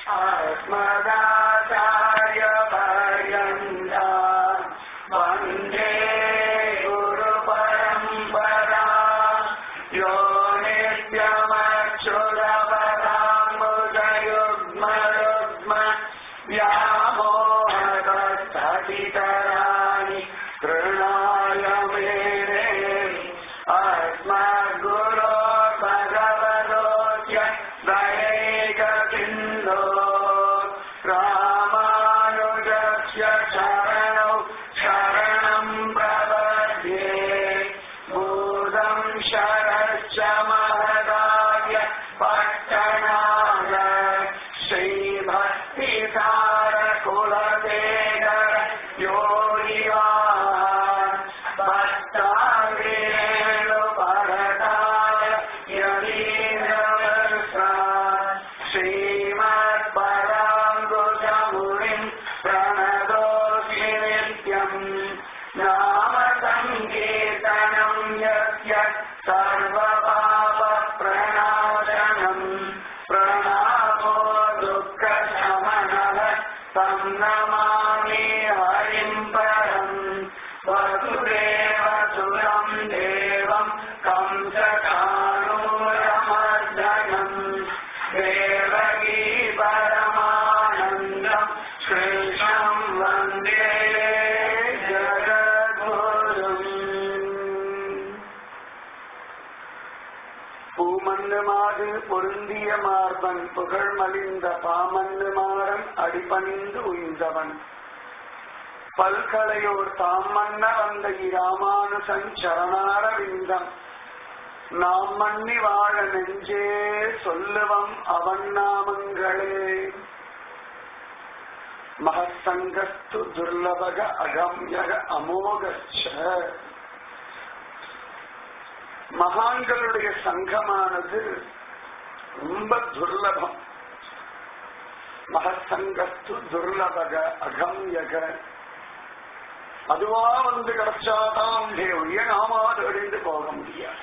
अस्मदाचार्यपर्यन्ता वन्दे गुरुपरम्परा यो नित्यमच्युतपदाम्बुजयुग्मयुग्म व्यामोहतस्ततितराणि तृणाय मेने अस्मद्गुरो भगवतोऽस्य दयैकसिन्धो रामानुजस्य शरणौ शरणं प्रपद्ये भूतं शरश्च महदाय पट्टनाय श्रीभक्तिसारकुलशेखर योगिवान् भक्ताग्रेणुपरताय यतीन्द्रवत्सान् श्रीमत्पराङ्कुशमुनिं प्रणतोऽस्मि नित्यम् नाम सङ्कीर्तनं यस्य सर्वपापप्रणाशनम् प्रणामो दुःखशमनः तं नमामि हरिं परम् वसुदेवसुतं देवं कंसचाणूरमर्दनम् देवकी परमानन्दं कृष्णं वन्दे जगद्गुरुम् பூமன்னு மாது பொருந்திய மார்பன் புகழ் மலிந்த பாமன்னு மாறன் அடிபணிந்து உய்ந்தவன் பல்கலையோர் தாம் மன்ன வந்த இராமானுசன் சரணாரவிந்தம் நாம் மன்னி வாழ நெஞ்சே சொல்லுவம் அவன் நாமங்களே மகசங்கஸ்து துர்லபக அகம்யக அமோகச்ச மகான்களுடைய சங்கமானது ரொம்ப துர்லபம். மகசங்கஸ்து துர்லபக அகம்யக அதுவா வந்து கிடைச்சாதான் தேவைய நாமா தேடிந்து போக முடியாது.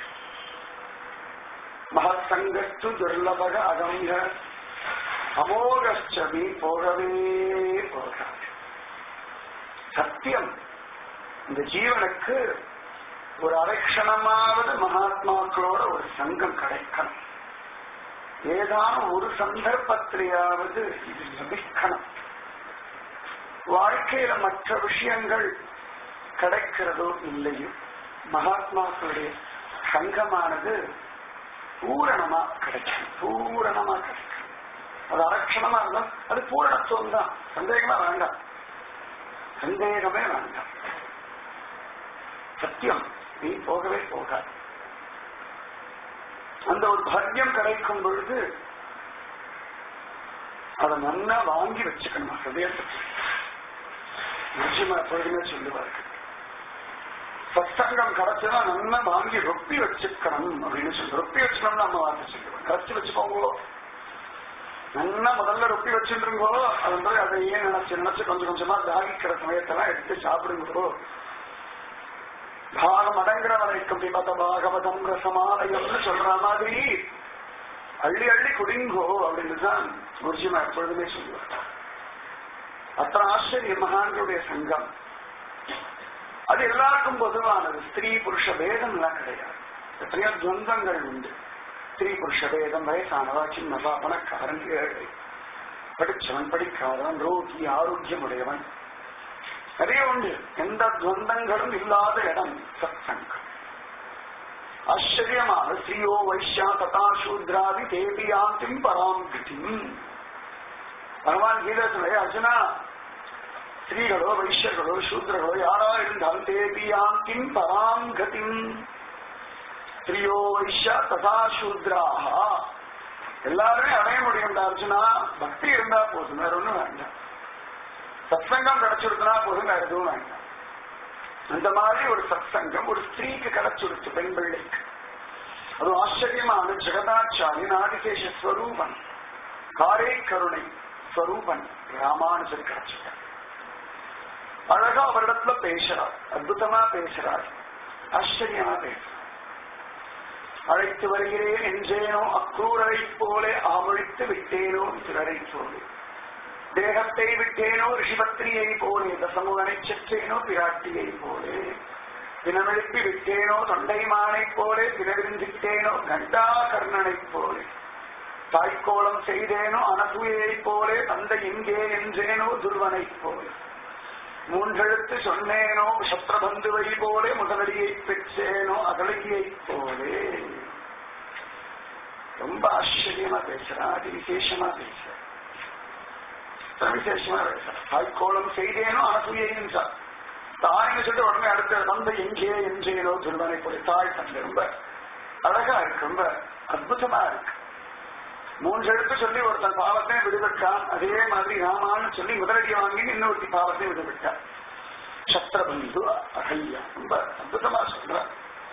மகசங்கஸ்து துர்லபக அகம்ய அமோகச்சவி போகவே போகாது. சத்தியம் இந்த ஜீவனுக்கு ஒரு அரைக்ஷணமாவது மகாத்மாக்களோட ஒரு சங்கம் கிடைக்கணும். ஏதான ஒரு சந்தர்ப்பத்திலேயாவது இது லபிக்கணும். வாழ்க்கையில மற்ற விஷயங்கள் கிடைக்கிறதோ இல்லையோ மகாத்மாக்களுடைய சங்கமானது பூரணமா கிடைக்கும். பூரணமா கிடைக்கும். அது அரட்சணமா இருந்தா அது பூரணத்துவம் தான். சந்தேகமா வேண்டாம். சந்தேகமே வேண்டாம். சத்தியம் நீ போகவே போகாது. அந்த ஒரு பாக்கியம் கிடைக்கும் பொழுது அதை நல்லா வாங்கி வச்சுக்கணும். ஹிருதயத்துக்கு நிச்சயமா எப்பொழுதுமே சொல்லுவார்கள், சத்சங்கம் கிடைச்சதா நல்லா வாங்கி ரொப்பி வச்சுக்கணும் அப்படின்னு சொல்லி. ரொப்பி வச்சுக்கணும்னு நம்ம வார்த்தை சொல்லுவோம். கரைச்சி வச்சுக்கோங்களோ, நல்லா முதல்ல ரொப்பி வச்சுருங்கோ. அது மாதிரி அதை ஏன் நினைச்சு நினைச்சு கொஞ்சம் கொஞ்சமா தாகிக்கிற சமயத்தெல்லாம் எடுத்து சாப்பிடுங்கோ. பாகம் அடங்குற வரைக்கும் பிபத பாகவதம் ரசமாலயம்னு சொல்ற மாதிரி அள்ளி அள்ளி குடிங்கோ அப்படின்னு தான் குருஜிமா எப்பொழுதுமே சொல்லுவார். அத்தனை ஆச்சரிய மகான்களுடைய சங்கம். அது எல்லாருக்கும் பொதுவானது. ஸ்திரீ புருஷ பேதம் எல்லாம் கிடையாது. எத்தனையோ துவந்தங்கள் உண்டு. ஸ்திரீ புருஷ பேதம், வயசானவா, சின்னவா, பணக்காரன், ஏழை, படிச்சவன், படிக்காதவன், ரோகி, ஆரோக்கியமுடையவன், நிறைய உண்டு. எந்த துவந்தங்களும் இல்லாத இடம் சத்சங்கம். ஆச்சரியமாக ஸ்ரீயோ வைஷ்யா ததா சூத்ராதி தேபியாந்திம் பராம் கதிம். பகவான் கீதத்திலே அர்ஜுனா, ஸ்ரீகளோ வைஷ்யர்களோ சூத்ரர்களோ யாரா இருந்தாலும் தேபியாந்திம் பராம் கதிம். ஸ்ரீயோ வைஷ்யா ததா சூத்ராக எல்லாருமே அடைய முடியும் அர்ஜுனா. பக்தி இருந்தா போதும், வேற ஒண்ணும் வேண்டாம். சத்சங்கம் கிடைச்சிருக்குன்னா போதும், வேற எதுவும் வேண்டாம். அந்த மாதிரி ஒரு சத்சங்கம் ஒரு ஸ்திரீக்கு கிடைச்சிருச்சு, பெண் பிள்ளைக்கு. அது ஆச்சரியமான ஜெகதாச்சாரி ஆதிசேஷ ஸ்வரூபன், காரே கருணை ஸ்வரூபன் ராமானுஜர் கிடைச்சிட்டார். அழகா அவரிடத்துல பேசுறார், அற்புதமா பேசுறார், ஆச்சரியமா பேசுறார். அழைத்து வருகிறேன் என்றேனோ அக்ரூரரை போலே ஆமொழித்து விட்டேனோ சிலரை போலே தேகத்தை விட்டேனோ ரிஷிபத்ரியை போலே தசமுகனை செற்றேனோ பிராட்டியை போலே தினமெழுப்பி விட்டேனோ தொண்டைமானை போலே தினவிருந்திட்டேனோ கண்டா கர்ணனை போலே தாய்க்கோளம் செய்தேனோ அனசூயை போலே தந்தை இங்கே என்றேனோ துர்வனை போலே மூன்றெழுத்து சொன்னேனோ சத்ரபந்துவை போலே முதலடியை பெற்றேனோ அகலகியை போலே. ரொம்ப ஆச்சரியமா பேசுறான், அதி விசேஷமா பேசுறான், விசேஷமா பேசுறான். தாய்க்கோளம் செய்தேனோ அனசூயை என்றார். தாய்னு சொல்லிட்டு உடனே அடுத்த தந்தை எங்கே என்றேனோ துர்வனை போலே. தாய் தந்தை ரொம்ப அழகா இருக்கு, ரொம்ப அற்புதமா இருக்கு. மூன்றெழுத்து சொல்லி ஒருத்தன் பாவத்தை விடுவிட்டான். அதே மாதிரி ராமான்னு சொல்லி முதலடியை வாங்கி இன்னொருத்தி பாவத்தை விடுவிட்டான். சத்ரபந்து அகல்யா ரொம்ப அற்புதமா சொல்றான்,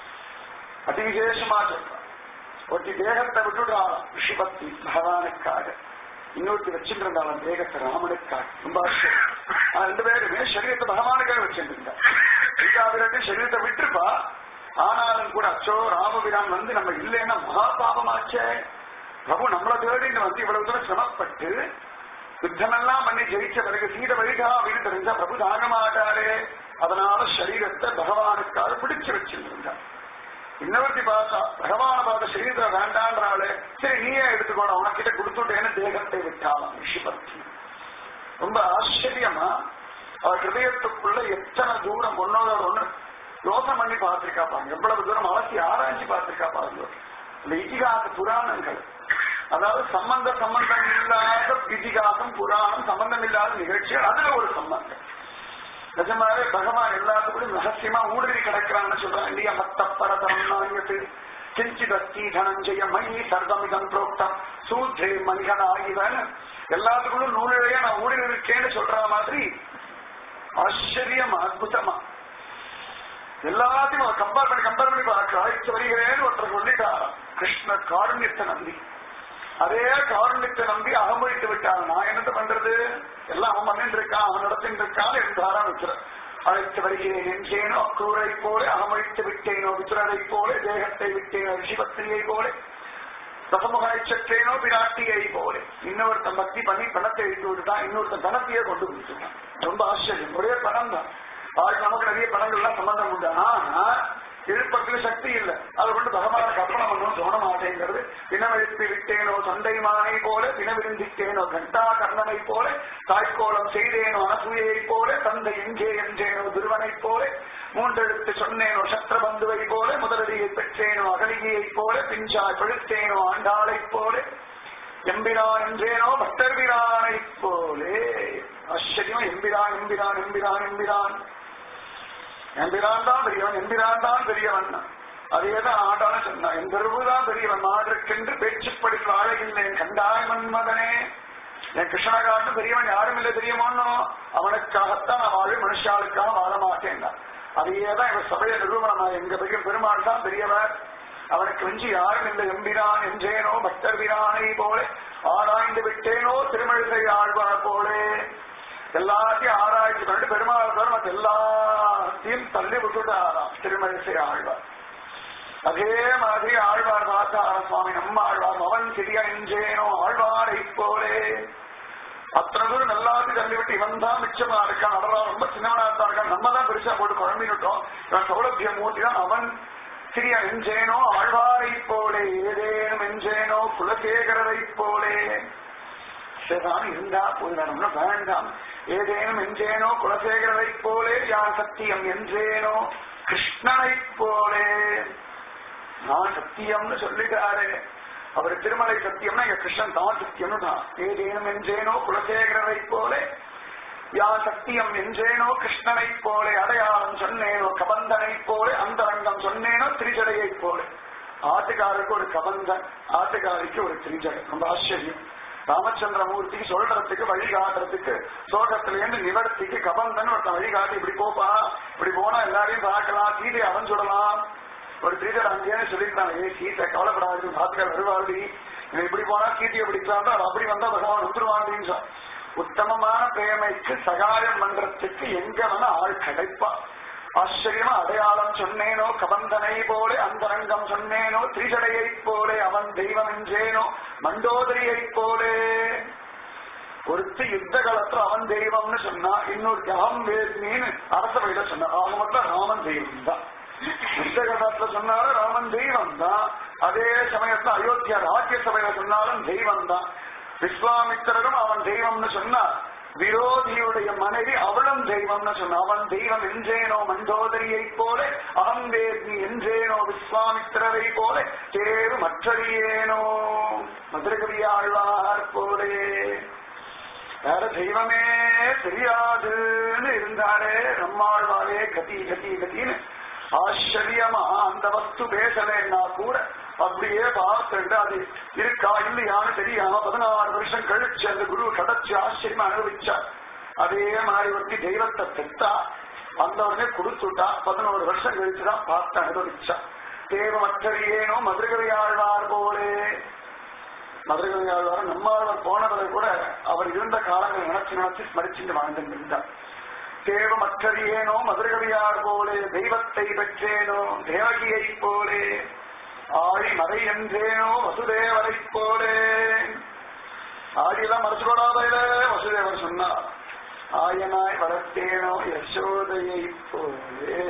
அதி விசேஷமா சொல்றான். ஒருத்தி தேகத்தை விட்டுடுறான் ரிஷிபக்தி பகவானுக்காக, இன்னொருத்தி வச்சுட்டு இருந்தாலும் தேகத்தை ராமனுக்காக. ரொம்ப ஆச்சரியம். ரெண்டு பேருமே சரீரத்தை பகவானுக்காக வச்சிருந்தா. சீதாவிரட்டு சரீரத்தை விட்டுருப்பா, ஆனாலும் கூட அச்சோ ராமபிரான் வந்து நம்ம இல்லைன்னா மகா பாபமாச்சே, பிரபு நம்மளை தேடின்னு வந்து இவ்வளவு தூரம் சிரமப்பட்டு யுத்தமெல்லாம் பண்ணி ஜெயிச்ச பிறகு சீத வழிகா அப்படின்னு தெரிஞ்சா பிரபு தாங்க மாட்டாரே. அதனால சரீரத்தை பகவானுக்காக பிடிச்சு வச்சிருந்தார். இன்னொருத்தி பார்த்தா பகவான பார்த்த சரீரத்தை வேண்டான்றாலே, சரி நீயே எடுத்துக்கோட உனக்கிட்ட கொடுத்துட்டேன்னு தேகத்தை விட்டாலும் ரிஷிபக்தி. ரொம்ப ஆச்சரியமா அவர் ஹிருதயத்துக்குள்ள எத்தனை தூரம் ஒன்னோட ஒண்ணு யோசனை பண்ணி பார்த்திருக்கா பாருங்க, எவ்வளவு தூரம் அவசியம் ஆராய்ச்சி பார்த்திருக்கா பாருங்க. இந்த இதிகாச புராணங்கள், அதாவது சம்பந்தம் இல்லாத இதிகாசம் புராணம், சம்பந்தம் இல்லாத நிகழ்ச்சிகள், அதுல ஒரு சம்பந்தம். நிஜமாவே பகவான் எல்லாத்துக்கும் ரகசியமா ஊடுருவி கிடக்கிறான்னு சொல்றாங்க இல்லையா. மத்த பரதம் கிஞ்சிதஸ்தி தனஞ்சய மயி சர்வமிதம் புரோக்தம் சூத்ரே மனிதனாகிவன், எல்லாத்துக்குள்ளும் நூலிழையா நான் ஊடுருவி இருக்கேன்னு சொல்ற மாதிரி ஆச்சரியமா அற்புதமா எல்லாத்தையும் கம்பேர் பண்ணி பார்க்க அழைத்து வருகிறேன்னு ஒருத்தர் சொல்லிட்டாராம். கிருஷ்ண காருண்யத்தை நம்பி, அதே காருண்யத்தை நம்பி அகமொழித்து விட்டான். நான் என்னது பண்றது, எல்லாம் அவன் பண்ணிட்டு இருக்கான், அவன் நடத்திட்டு இருக்கான் என்று ஆரம்பிக்கிறார். அழைத்து வருகிறேன் என்றேனோ அக்ரூரை போல அகமொழித்து விட்டேனோ விதுரரை போல தேகத்தை விட்டேனோ ரிஷிபத்ரியை போல ரசமுகனை சற்றேனோ பிராட்டியை போல. இன்னொருத்தன் பக்தி பண்ணி பணத்தை எடுத்து விட்டுட்டான், இன்னொருத்தன் பணத்தையே கொண்டு கொடுத்துட்டான். ரொம்ப ஆச்சரியம். ஒரே பணம் தான். நமக்கு நிறைய பணங்கள்லாம் சம்பந்தம் உண்டு, ஆனா எழுப்பத்துல சக்தி இல்லை. அதை கொண்டு பகவான கற்பனை பண்ணும் தோண மாட்டேங்கிறது. தினவெழுப்பி விட்டேனோ தொண்டைமானை போல தினவிருந்திட்டேனோ கண்டா கர்ணனை போல தாய்க்கோளம் செய்தேனோ அனசூயை போல தந்தை எங்கே என்றேனோ துருவனை போல மூன்றெழுத்து சொன்னேனோ சத்ரபந்துவை போல முதலடியை பெற்றேனோ அகலிகையை போல பிஞ்சாய் பழுத்தேனோ ஆண்டாளை போல எம்பிரான் என்றேனோ பட்டர்பிரானை போலே. ஆச்சரியம். எம்பிரான் எம்பிரான் எம்பிரான் எம்பிரான் எம்பிரான் தான் பெரியவன், எம்பிரான் தான் பெரியவன். அதேதான் ஆண்டான சொன்னான், என் பெருவுதான் பெரியவன் மாதற்கென்று பேச்சுப்படி வாழையில்லை கண்டாய் மன்மதனே. என் கிருஷ்ணகாட்டு பெரியவன் யாரும் இல்லை தெரியுமானோ, அவனுக்காகத்தான் நான் வாழ, மனுஷாளுக்காக வாழ மாட்டேன். அதையேதான் இவன் சபையை நிரூபணமா, எங்க பெரிய பெருமாள் தான் பெரியவர், அவனுக்கு வெஞ்சி யாரும் இல்லை. எம்பிரான் என்றேனோ பக்தர் வீரானை போல ஆராய்ந்து விட்டேனோ திருமழிசை ஆழ்வார் போலே. எல்லாத்தையும் ஆராய்ச்சி பண்ணிட்டு பெருமாள் தவிர மற்ற எல்லாத்தையும் தள்ளி விட்டுட்டு ஆறாம் திருமழிசை ஆழ்வார். அதே மாதிரி ஆழ்வார் பார்த்தார சுவாமி நம்ம ஆழ்வார் அவன் சிறிய என்றேனோ ஆழ்வாரை போலே. அத்தனை தூரம் எல்லாத்தையும் தள்ளிவிட்டு இவன் தான் மிச்சமா இருக்கான், அவன் ரொம்ப சின்னவனா தான் இருக்கான், நம்ம தான் பெருசா போட்டு குழம்பிவிட்டோம். இவன் சௌலபிய மூர்த்தி தான். அவன் சிறிய என்றேனோ ஆழ்வாரை போலே ஏதேனும் என்றேனோ குலசேகரரை போலே. சரிதான் இருந்தா போயிடணும்னா வேண்டாம். ஏதேனும் என்றேனோ குலசேகரரை போலே யான் சத்தியம் என்றேனோ கிருஷ்ணனை போலே. நான் சத்தியம்னு சொல்லிட்டாரு அவர். திருமலை சத்தியம்னா எங்க கிருஷ்ணன் தான் சத்தியம்னு தான். ஏதேனும் என்றேனோ குலசேகரரை போலே யான் சத்தியம் என்றேனோ கிருஷ்ணனை போலே. அடையாளம் சொன்னேனோ கபந்தனை போலே அந்தரங்கம் சொன்னேனோ திரிஜடையை போலே. ஆட்டுக்காருக்கு ஒரு கபந்தன், ஆட்டுக்காரிக்கு ஒரு திரிஜடை. ரொம்ப ஆச்சரியம். ராமச்சந்திரமூர்த்திக்கு சொல்றதுக்கு வழிகாட்டுறதுக்கு சோகத்திலேருந்து நிவர்த்திக்கு கபந்தன் ஒருத்தன் வழிகாட்டி, இப்படி போப்பா, இப்படி போனா எல்லாரையும் பார்க்கலாம், சீதை அவன் சுடலாம். ஒரு திரிஜடை அங்கேயே சொல்லியிருந்தாங்க, ஏ சீதை கவலைப்படாது, பாத்துக்கார் வருவாடி, இப்படி போனா சீதையை பிடிக்கலாம், அப்படி வந்தா பகவான் வந்துருவாண்டின்னு சொன்ன. உத்தமமான பிரேமைக்கு சகாயம் பண்றதுக்கு எங்க வேணா ஆள் கிடைப்பா. ஆச்சரியமா அடையாளம் சொன்னேனோ கபந்தனை போலே அந்தரங்கம் சொன்னேனோ திரிசடையை போலே அவன் தெய்வம் என்றேனோ மண்டோதரியை போலே. ஒருத்தி யுத்த காலத்துல அவன் தெய்வம்னு சொன்னா இன்னொரு அகம் வேத்மின்னு அரசவையில சொன்ன அவங்க மட்டும் ராமன் தெய்வம் தான். யுத்த காலத்துல சொன்னாலும் ராமன் தெய்வம் தான். அதே சமயத்துல அயோத்தியா ராஜ்யசபையில சொன்னாலும் தெய்வம் தான். விஸ்வாமித்திரரும் அவன் தெய்வம்னு சொன்னா விரோதியுடைய மனைவி அவளும் தெய்வம்னு சொன்ன அவன் தெய்வம் என்றேனோ மண்டோதரியை போல அகம் வேத்மி என்றேனோ விஸ்வாமித்திரரை போல தேறு மற்றறியேனோ மதுரகவியாழ்வார் போலே. வேற தெய்வமே தெரியாதுன்னு இருந்தாரே நம்மாழ்வாரே கதி கதி கதின்னு ஆச்சரியமா அந்த வஸ்து பேசலைன்னா கூட அப்படியே பார்த்துட்டு அது இருக்கா இல்லையான்னு தெரியாம 16 வருஷம் கழிச்சு அந்த குரு கிடைச்சு ஆச்சரியமா அனுபவிச்சார். அதே மாதிரி ஒருத்தி தெய்வத்தை பெற்றா அந்த உடனே கொடுத்துட்டா 11 வருஷம் கழிச்சுதான் பார்த்து அனுபவிச்சா. தேவமற்றறியேனோ மதுரகவியாழ்வார் போலே. மதுரகவியாழ்வார் நம்மாழ்வார் போனவரை கூட அவர் இருந்த காலங்கள் நினைச்சு நினைச்சு ஸ்மரிச்சுட்டு வாழ்ந்துட்டு இருந்தார். தேவமற்றறியேனோ மதுரகவியார் போலே தெய்வத்தை பெற்றேனோ தேவகியை போலே ஆழி மறை என்றேனோ வசுதேவரை போலே. ஆழியெல்லாம் மறைச்சுக்கூடாதையில வசுதேவர் சொன்னார். ஆயனாய் வளர்த்தேனோ யசோதையை போலே.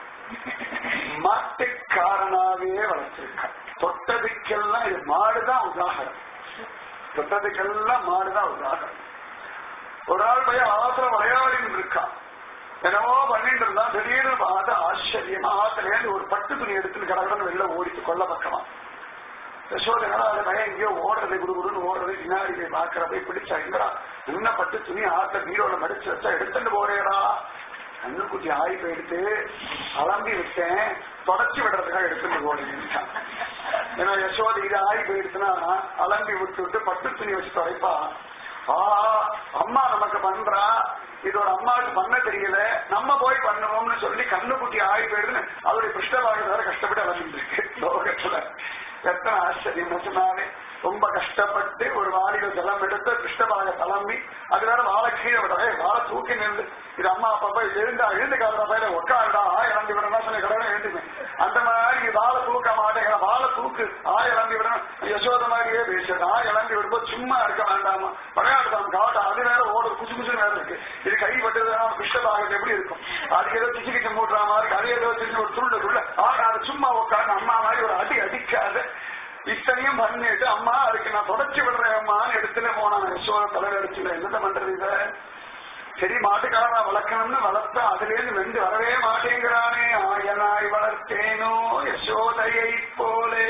மாட்டுக்காரனாவே வளர்த்திருக்கார். தொட்டதுக்கெல்லாம் இது மாடுதான் உதாகரம். தொட்டதுக்கெல்லாம் மாடுதான் உதாகரம். ஒரு ஆள் பையன் ஆத்துல விளையாடின்னு இருக்கான். என்னவோ பண்ணிட்டு இருந்தா திடீர்னு பார்த்து ஆச்சரியமா ஆத்திலேருந்து ஒரு பட்டு துணி எடுத்துன்னு கடகடன்னு வெளில ஓடிட்டு கொல்ல பக்கமா. யசோதனா அந்த பையன் எங்கேயோ ஓடுறது குடுகுடுன்னு ஓடுறது பின்னாடி போய் பாக்குற போய் பிடிச்சா எங்கடா என்ன பட்டு துணி ஆத்த பீரோல மடிச்சு வச்சா எடுத்துட்டு போறேடா. கண்ணுக்குட்டி ஆய்வு எடுத்து அலம்பி விட்டேன் தொடச்சி விடுறதுக்காக எடுத்துட்டு போடுங்க. ஏன்னா யசோதை இது ஆய்வு எடுத்துனா அலம்பி விட்டு விட்டு பட்டு துணி வச்சு துடைப்பா. அம்மா நமக்கு பண்றா இதோட அம்மாவுக்கு பண்ண தெரியல நம்ம போய் பண்ணுவோம்னு சொல்லி கண்ணுக்குட்டி ஆய்வு எடுத்துன்னு அவருடைய பிருஷ்டபாக கஷ்டப்பட்டு அலம்பிருக்கு லோகத்துல. எத்தனை ஆச்சரியம் சொன்னாலே ரொம்ப கஷ்டப்பட்டு ஒரு வாளியில ஜலம் எடுத்து கிருஷ்ணபாக தளம்பி அது வேற வாழை கீழே விடவே வாழை தூக்கி நின்று இது அம்மா அப்பா எழுந்து காலற பயில உட்காருடா இறங்கி விடணும் சொன்ன கடவுளை எழுந்துமே. அந்த மாதிரி வாழை தூக்க மாட்டேங்கிற வாழை தூக்கு இறங்கி விடணும். யசோத மாதிரியே பேசுறது இறங்கி விடும்போது சும்மா இருக்க வேண்டாமா விளையாடுதான் காட்டும் அது வேற ஓடுறது குசு குசு நேரம் இருக்கு. இது கைப்பட்டது கிருஷ்ணபாகத்து எப்படி இருக்கும் அதுக்கு ஏதோ கிச்சு கிச்சு மூட்டுற மாதிரி அது ஏதோ சின்ன ஒரு துள்ள அது சும்மா உட்காந்து அம்மா மாதிரி ஒரு அடி அடிக்காத இத்தனையும் பண்ணிட்டு அம்மா அதுக்கு நான் தொடச்சி விடுறேன் அம்மான்னு எடுத்துட்டு போனான். யசோத தலைவரிச்சுல என்னத்த பண்றது இத சரி மாட்டுக்காரா வளர்க்கணும்னு வளர்த்தா அதுல இருந்து வெண்டு வரவே மாட்டேங்கிறானே. ஆயனாய் வளர்த்தேனோ யசோதையை போலே.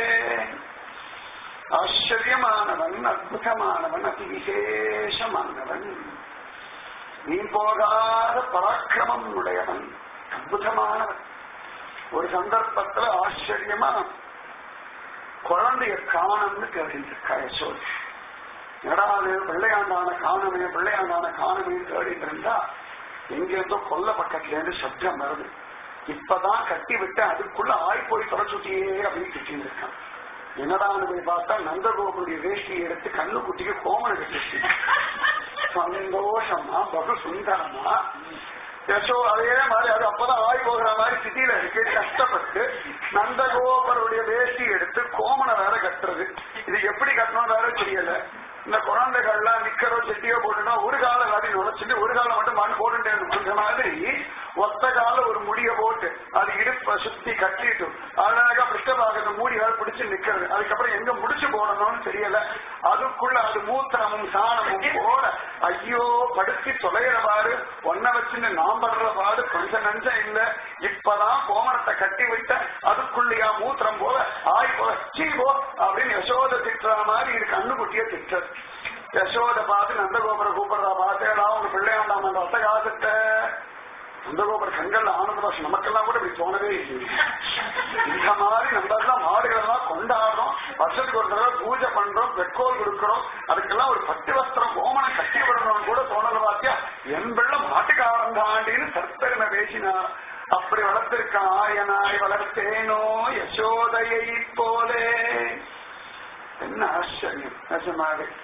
ஆச்சரியமானவன் அற்புதமானவன் அதி விசேஷமானவன் நீ போகாத பராக்கிரமம் உடையவன் அற்புதமானவன். ஒரு சந்தர்ப்பத்துல ஆச்சரியமா குழந்தைய காணம்னு கேட்டுருக்கா யசோதை. எடாது பிள்ளையாண்டான காணமே தேடிட்டு இருந்தா எங்கேருந்தோ கொல்ல பக்கத்துல இருந்து சப்தம் வருது. இப்பதான் கட்டி விட்டு அதுக்குள்ள ஆய் போய் தொலைச்சுட்டியே அப்படின்னு திட்டின்னு இருக்கான். என்னடான்னு போய் பார்த்தா நந்தகோபுடைய வேஷ்டியை எடுத்து கண்ணுக்குட்டிக்கு கோமனை கட்டி சந்தோஷமா பகு சுந்தரமா யசோ அதே மாதிரி அது அப்பதான் ஆய் போகிற மாதிரி சிட்டியில இருக்கு. கஷ்டப்பட்டு நந்தகோபருடைய வேஷ்டி எடுத்து கோமனை வேற கட்டுறது. இது எப்படி கட்டணும் வேற தெரியல. இந்த குழந்தைகள்லாம் நிக்கரோ செட்டியோ போட்டுனா ஒரு கால காட்டி நுழைச்சிட்டு ஒரு காலம் மட்டும் மண் போட்டுட்டே அந்த மாதிரி ஒத்த கால ஒரு முடிய போட்டு அது இடுப்ப சுத்தி கட்டிட்டு அழகா பிருஷ்டபாகத்தை மூடியால் பிடிச்சு நிக்கிறது. அதுக்கப்புறம் எங்க முடிச்சு போடணும்னு தெரியல. அதுக்குள்ள அது மூத்திரமும் சாணமும் போட ஐயோ படுத்தி தொலைகிறவாறு ஒன்ன வச்சுன்னு நாம் படுற பாடு கொஞ்சம் நஞ்சம் இல்ல. இப்பதான் கோமரத்தை கட்டி விட்ட அதுக்குள்ளையா மூத்திரம் போல ஆய் போல சீ போ அப்படின்னு யசோத திட்டுற மாதிரி இது கண்ணுக்குட்டிய திட்டது. யசோத பார்த்து நந்தகோபுர கூப்பிடுறா பார்த்தேடா உங்க பிள்ளையாண்டாம அந்த ஒத்த காலத்த நந்தகோபுர கண்கள்ல ஆனந்த பாஷம் நமக்கெல்லாம் கூட இப்படி தோணவே இல்லை. இந்த மாதிரி நம்ம எல்லாம் மாடுகள் எல்லாம் கொண்டாடுறோம், வருஷத்துக்கு ஒரு தடவை பூஜை பண்றோம், பெட்ரோல் கொடுக்கிறோம், அதுக்கெல்லாம் ஒரு பட்டு வஸ்திரம் கோமனை கட்டி விடணும்னு கூட தோணல. பாத்தியா என் பிள்ளை மாட்டுக்காரன் தாண்டின்னு சர்த்தகனை பேசினார். அப்படி வளர்த்திருக்கான். ஆயனாய் வளர்த்தேனோ யசோதையை போலே. என்ன ஆச்சரியம் நிஜமாக.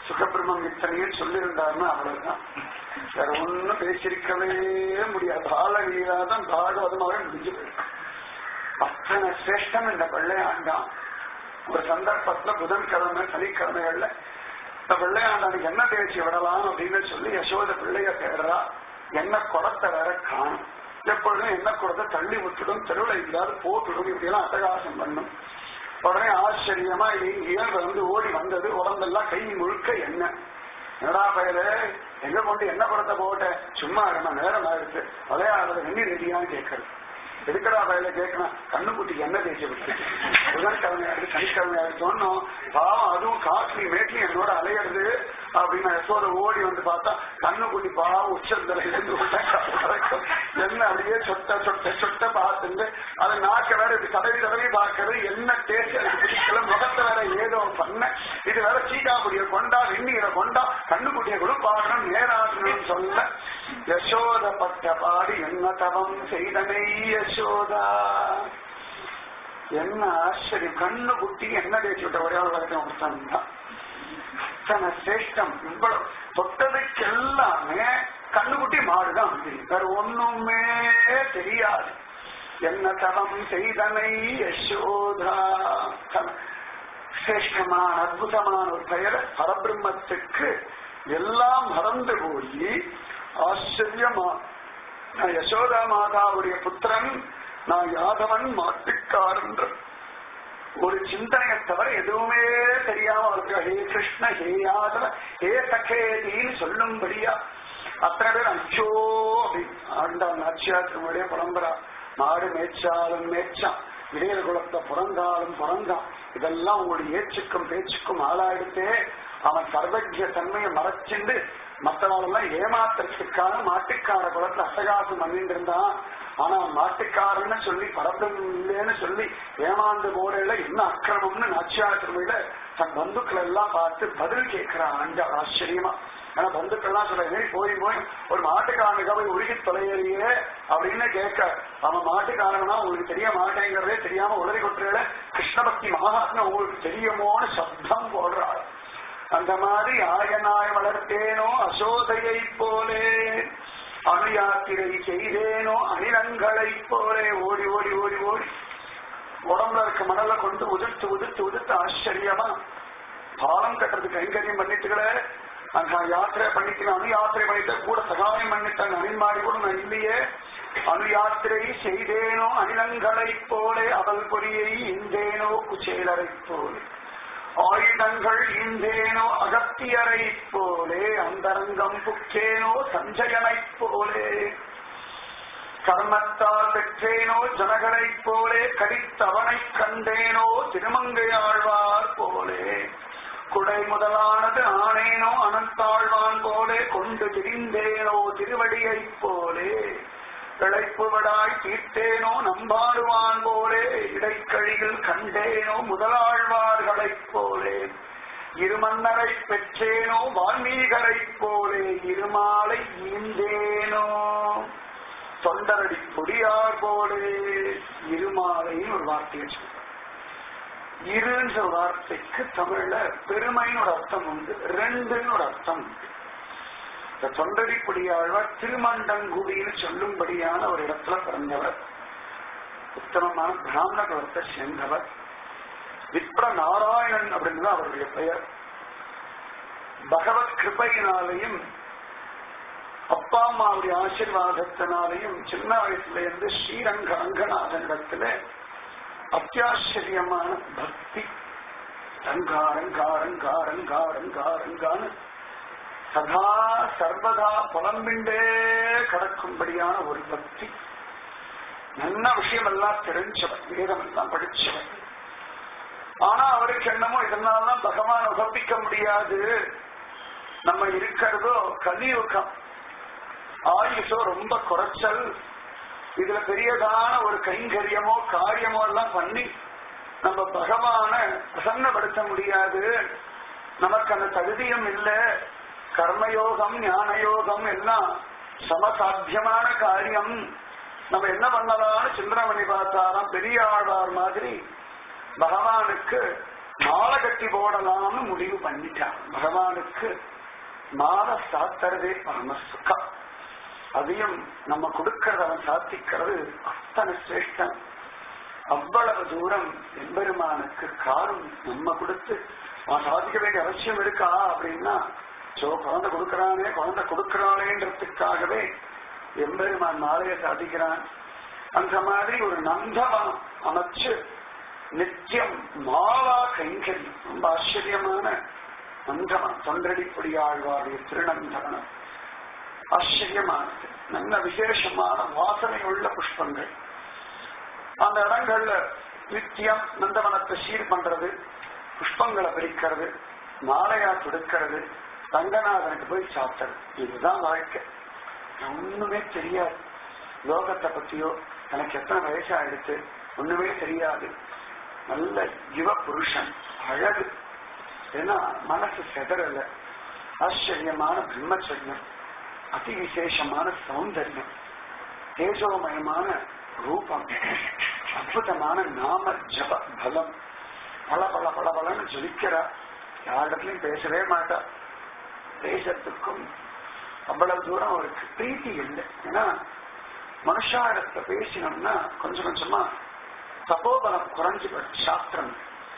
சுகபிரமம் இத்தனையும் சொல்லியிருந்தாருன்னா அவ்வளவுதான். வேற ஒன்னும் பேசிருக்கவே முடியாது. பாலலீலாதான் பாகவதமாவே முடிஞ்சு போயிருக்கும். அத்தனை சிரேஷ்டம் இந்த வெள்ளையாண்டான். ஒரு சந்தர்ப்பத்துல புதன்கிழமை சனிக்கிழமைகள்ல இந்த வெள்ளையாண்டானுக்கு என்ன தேய்ச்சி விடலாம் அப்படின்னு சொல்லி யசோத பிள்ளைய தேடுறா. என்ன குடத்தை வேற காணும். எப்பொழுதும் என்ன குடத்தை தள்ளி விட்டுடும், தெருவில் எங்கேயாவது போட்டுடும், இப்படி எல்லாம் அட்டகாசம் பண்ணும். உடனே ஆச்சரியமா இது இயல்பு வந்து ஓடி வந்தது. உடம்பெல்லாம் கை முழுக்க என்ன என்னடா பயல எங்க கொண்டு என்ன குடத்தை போட்ட, சும்மா நேரம் ஆயிடுச்சு விளையாடுறது வெண்ணி ரெடியான்னு கேட்கறது. எதுக்கடா பயல கேட்கணும், கண்ணுக்குட்டிக்கு என்ன தேய்ச்சி விட்டு புதன்கிழமை ஆயிடுச்சு சனிக்கிழமை ஆயிடுச்சோன்னு பாவம் அதுவும் காட்டுலி மேட்லி என்னோட அலையிறது அப்படின்னு யசோத ஓடி வந்து பார்த்தா கண்ணுக்குட்டி பாவம் உச்சந்தல இருந்து என்ன அப்படியே சொட்ட சொட்ட சொட்ட பார்த்துட்டு அதை நாக்க வேற இது தடவி தடவி பார்க்கறது. என்ன டேஸ்ட் எனக்கு பிடிக்கல, முகத்தை வேற ஏதோ பண்ண, இது வேற சீக்காக்குடிய கொண்டா வெந்நீரை கொண்டா கண்ணுக்குட்டியை கூட பார்க்கணும் நேராகணும்னு சொல்ல யசோத பட்ட பாடி என்ன தவம் செய்தனை யசோதா. என்ன ஆச்சரியம், கண்ணு குட்டி என்ன தேய்ச்சி விட்ட ஒரே வழக்கம் கொடுத்தான். அத்தனை சிரேஷ்டம். இவ்வளவு தொட்டதுக்கெல்லாமே கண்ணுக்குட்டி மாடுதான், வேற ஒண்ணுமே தெரியாது. என்ன தவம் செய்தனை யசோதா. சிரேஷ்டமான அற்புதமான ஒரு பெயர் பரபிரம்மத்துக்கு எல்லாம் மறந்து போய் ஆச்சரியமா நான் யசோதா மாதாவுடைய புத்திரன், நான் யாதவன் மாட்டுக்காரன் ஒரு சிந்தனையை தவிர எதுவுமே தெரியாம அவருக்கு ஹே கிருஷ்ண ஹே யாதவ ஹே சகேதின்னு சொல்லும்படியா அத்தனை பேர் அச்சோ அப்படின்னு ஆண்டான் நாச்சியாத்தினுடைய பரம்பரா. மாடு மேய்ச்சாலும் மேய்ச்சான், இடையில குளத்தை புறந்தாலும் புறந்தான். இதெல்லாம் உங்களுடைய ஏச்சுக்கும் பேச்சுக்கும் ஆளாயிடுத்தே. அவன் சர்வஜ தன்மையை மறைச்சிண்டு மற்றவெல்லாம் ஏமாத்துறதுக்கான மாட்டுக்கார குளத்துல அட்டகாசம் பண்ணிட்டு இருந்தான். ஆனா மாட்டுக்காரன்னு சொல்லி பரப்பில்லைன்னு சொல்லி ஏமாந்து போறதுல என்ன அக்கிரமம்னு நாச்சியாத்திரமையில தன் பந்துக்கள் எல்லாம் பார்த்து பதில் கேட்கிறான் ஆண்ட ஆச்சரியமா. ஆனா பந்துக்கள்லாம் சொல்ற போய் போய் ஒரு மாட்டுக்காரனுக்காக போய் உருகி தொலையறியே அப்படின்னு கேட்க, அவன் மாட்டுக்காரனா உங்களுக்கு தெரிய மாட்டேங்கிறதே தெரியாம உலகை கொட்டுறதுல கிருஷ்ணபக்தி மகாத்மா உங்களுக்கு தெரியுமோன்னு சப்தம் போடுறாள். அந்த மாதிரி ஆயனாய் வளர்த்தேனோ அசோதையை போலே, அணுயாத்திரை செய்தேனோ அணிலங்களை போலே. ஓடி ஓடி ஓடி ஓடி உடம்புல இருக்க மணலை கொண்டு உதிர்த்து உதிர்த்து உதிர்த்து ஆச்சரியமா பாலம் கட்டுறதுக்கு கைங்கரியம் பண்ணிட்டுகளே. அங்க யாத்திரை பண்ணிக்கலாம், அணு யாத்திரை பண்ணிட்டு கூட சகாயம் பண்ணிட்டாங்க. அணில்மாடி கூட நான் இல்லையே. அணு யாத்திரை செய்தேனோ அணிலங்களை போலே, அவள் பொறியை இந்தேனோ குச்சேலரை போலே, ஆயுதங்கள் இந்தேனோ அகத்தியரை போலே, அந்தரங்கம் புக்கேனோ சஞ்சயனை போலே, கர்மத்தால் பெற்றேனோ ஜனகரை போலே, கடித்தவனை கண்டேனோ திருமங்கையாழ்வார் போலே, குடை முதலானது ஆனேனோ அனந்தாழ்வான் போலே, கொண்டு திரிந்தேனோ திருவடியை போலே, இழைப்பு விடாய் தீர்த்தேனோ நம்பாடுவான் போலே, இடைக்கழியில் கண்டேனோ முதலாழ்வார்களைப் போலே, இருமன்னரை பெற்றேனோ வால்மீகரை போலே, இருமாலை ஈந்தேனோ தொண்டரடி பொடியார் போலே. இருமாலைன்னு ஒரு வார்த்தையை சொல்ற, இருன்ற வார்த்தைக்கு தமிழ்ல பெருமைன்னு ஒரு அர்த்தம் உண்டு, ரெண்டுன்னு ஒரு அர்த்தம் உண்டு. இந்த தொண்டடி பொடியாழ்வார் திருமண்டங்குடின்னு சொல்லும்படியான ஒரு இடத்துல பிறந்தவர். உத்தமமான பிராமண குலத்தை சேர்ந்தவர். விப்ர நாராயணன் அப்படின்னு அவருடைய பெயர். பகவத் கிருபையினாலையும் அப்பா அம்மாவுடைய ஆசீர்வாதத்தினாலையும் சின்ன வயசுல இருந்து ஸ்ரீரங்க ரங்கநாதனிடத்துல அத்தியாச்சரியமான பக்தி. ரங்காரங்காரங்காரங்காரங்காரங்கான்னு சதா சர்வதா புலம்பிண்டே கடக்கும்படியான ஒரு பக்தி. நல்ல விஷயம் எல்லாம் தெரிஞ்சவர், வேதம் எல்லாம் படிச்சவர். ஆனா அவருக்கு என்னமோ இதனாலதான் பகவான் உகப்பிக்க முடியாது, நம்ம இருக்கிறதோ கலியுகம், ஆயுஷோ ரொம்ப குறைச்சல், இதுல பெரியதான ஒரு கைங்கரியமோ காரியமோ எல்லாம் பண்ணி நம்ம பகவான பிரசன்னப்படுத்த முடியாது, நமக்கு அந்த தகுதியும் இல்லை. கர்மயோகம் ஞானயோகம் எல்லாம் சமசாத்தியமான காரியம். நம்ம என்ன பண்ணலாம்னு சிந்தனை பண்ணி பார்த்தாராம். பெரிய ஆழ்வார் மாதிரி பகவானுக்கு மாலை கட்டி போடலாம்னு முடிவு பண்ணிட்டான். பகவானுக்கு மாலை சாத்துறதே பரம சுகம். அதையும் நம்ம கொடுக்கறத அவன் சாத்திக்கிறது அத்தனை சிரேஷ்டம். அவ்வளவு தூரம் எம்பெருமானுக்கு காரும் நம்ம கொடுத்து அவன் சாதிக்க வேண்டிய அவசியம் இருக்கா அப்படின்னா, குழந்தை கொடுக்கிறானேன்றதுக்காகவே எம்பெருமான் மாலையை சாதிக்கிறான். அந்த மாதிரி ஒரு நந்தவனம் அமைச்சு நித்தியம் மாலா கைங்கரியம். ரொம்ப ஆச்சரியமான நந்தவனம், தொண்டடிப்பொடியாழ்வாருடைய திருநந்தவனம். ஆச்சரியமானது, நல்ல விசேஷமான வாசனை உள்ள புஷ்பங்கள். அந்த இடங்கள்ல நித்தியம் நந்தவனத்தை சீர் பண்றது, புஷ்பங்களை பிரிக்கிறது, மாலையா கொடுக்கிறது, ரங்கநாதனுக்கு போய் சாப்பிட்டது. இதுதான் வாழ்க்கை. ஒண்ணுமே தெரியாது, லோகத்தை பத்தியோ எனக்கு எத்தனை வயசாயிடுச்சு ஒண்ணுமே தெரியாது. நல்ல யுவ புருஷன், அழகு, ஏன்னா மனசு செதறல, ஆச்சரியமான பிரம்மச்சரியம், அதி விசேஷமான சௌந்தர்யம், தேஜோமயமான ரூபம், அற்புதமான நாம ஜப பலம், பல பல பல பலன்னு ஜொலிக்கிறா. யாரிடத்துலயும் பேசவே மாட்டா. பேசத்துக்கும் அவ்வளவு தூரம் அவருக்கு பிரீத்தி இல்லை. ஏன்னா மனுஷாடத்தை பேசினோம்னா கொஞ்சம் கொஞ்சமா தபோபலம் குறைஞ்சு சாஸ்திரம்.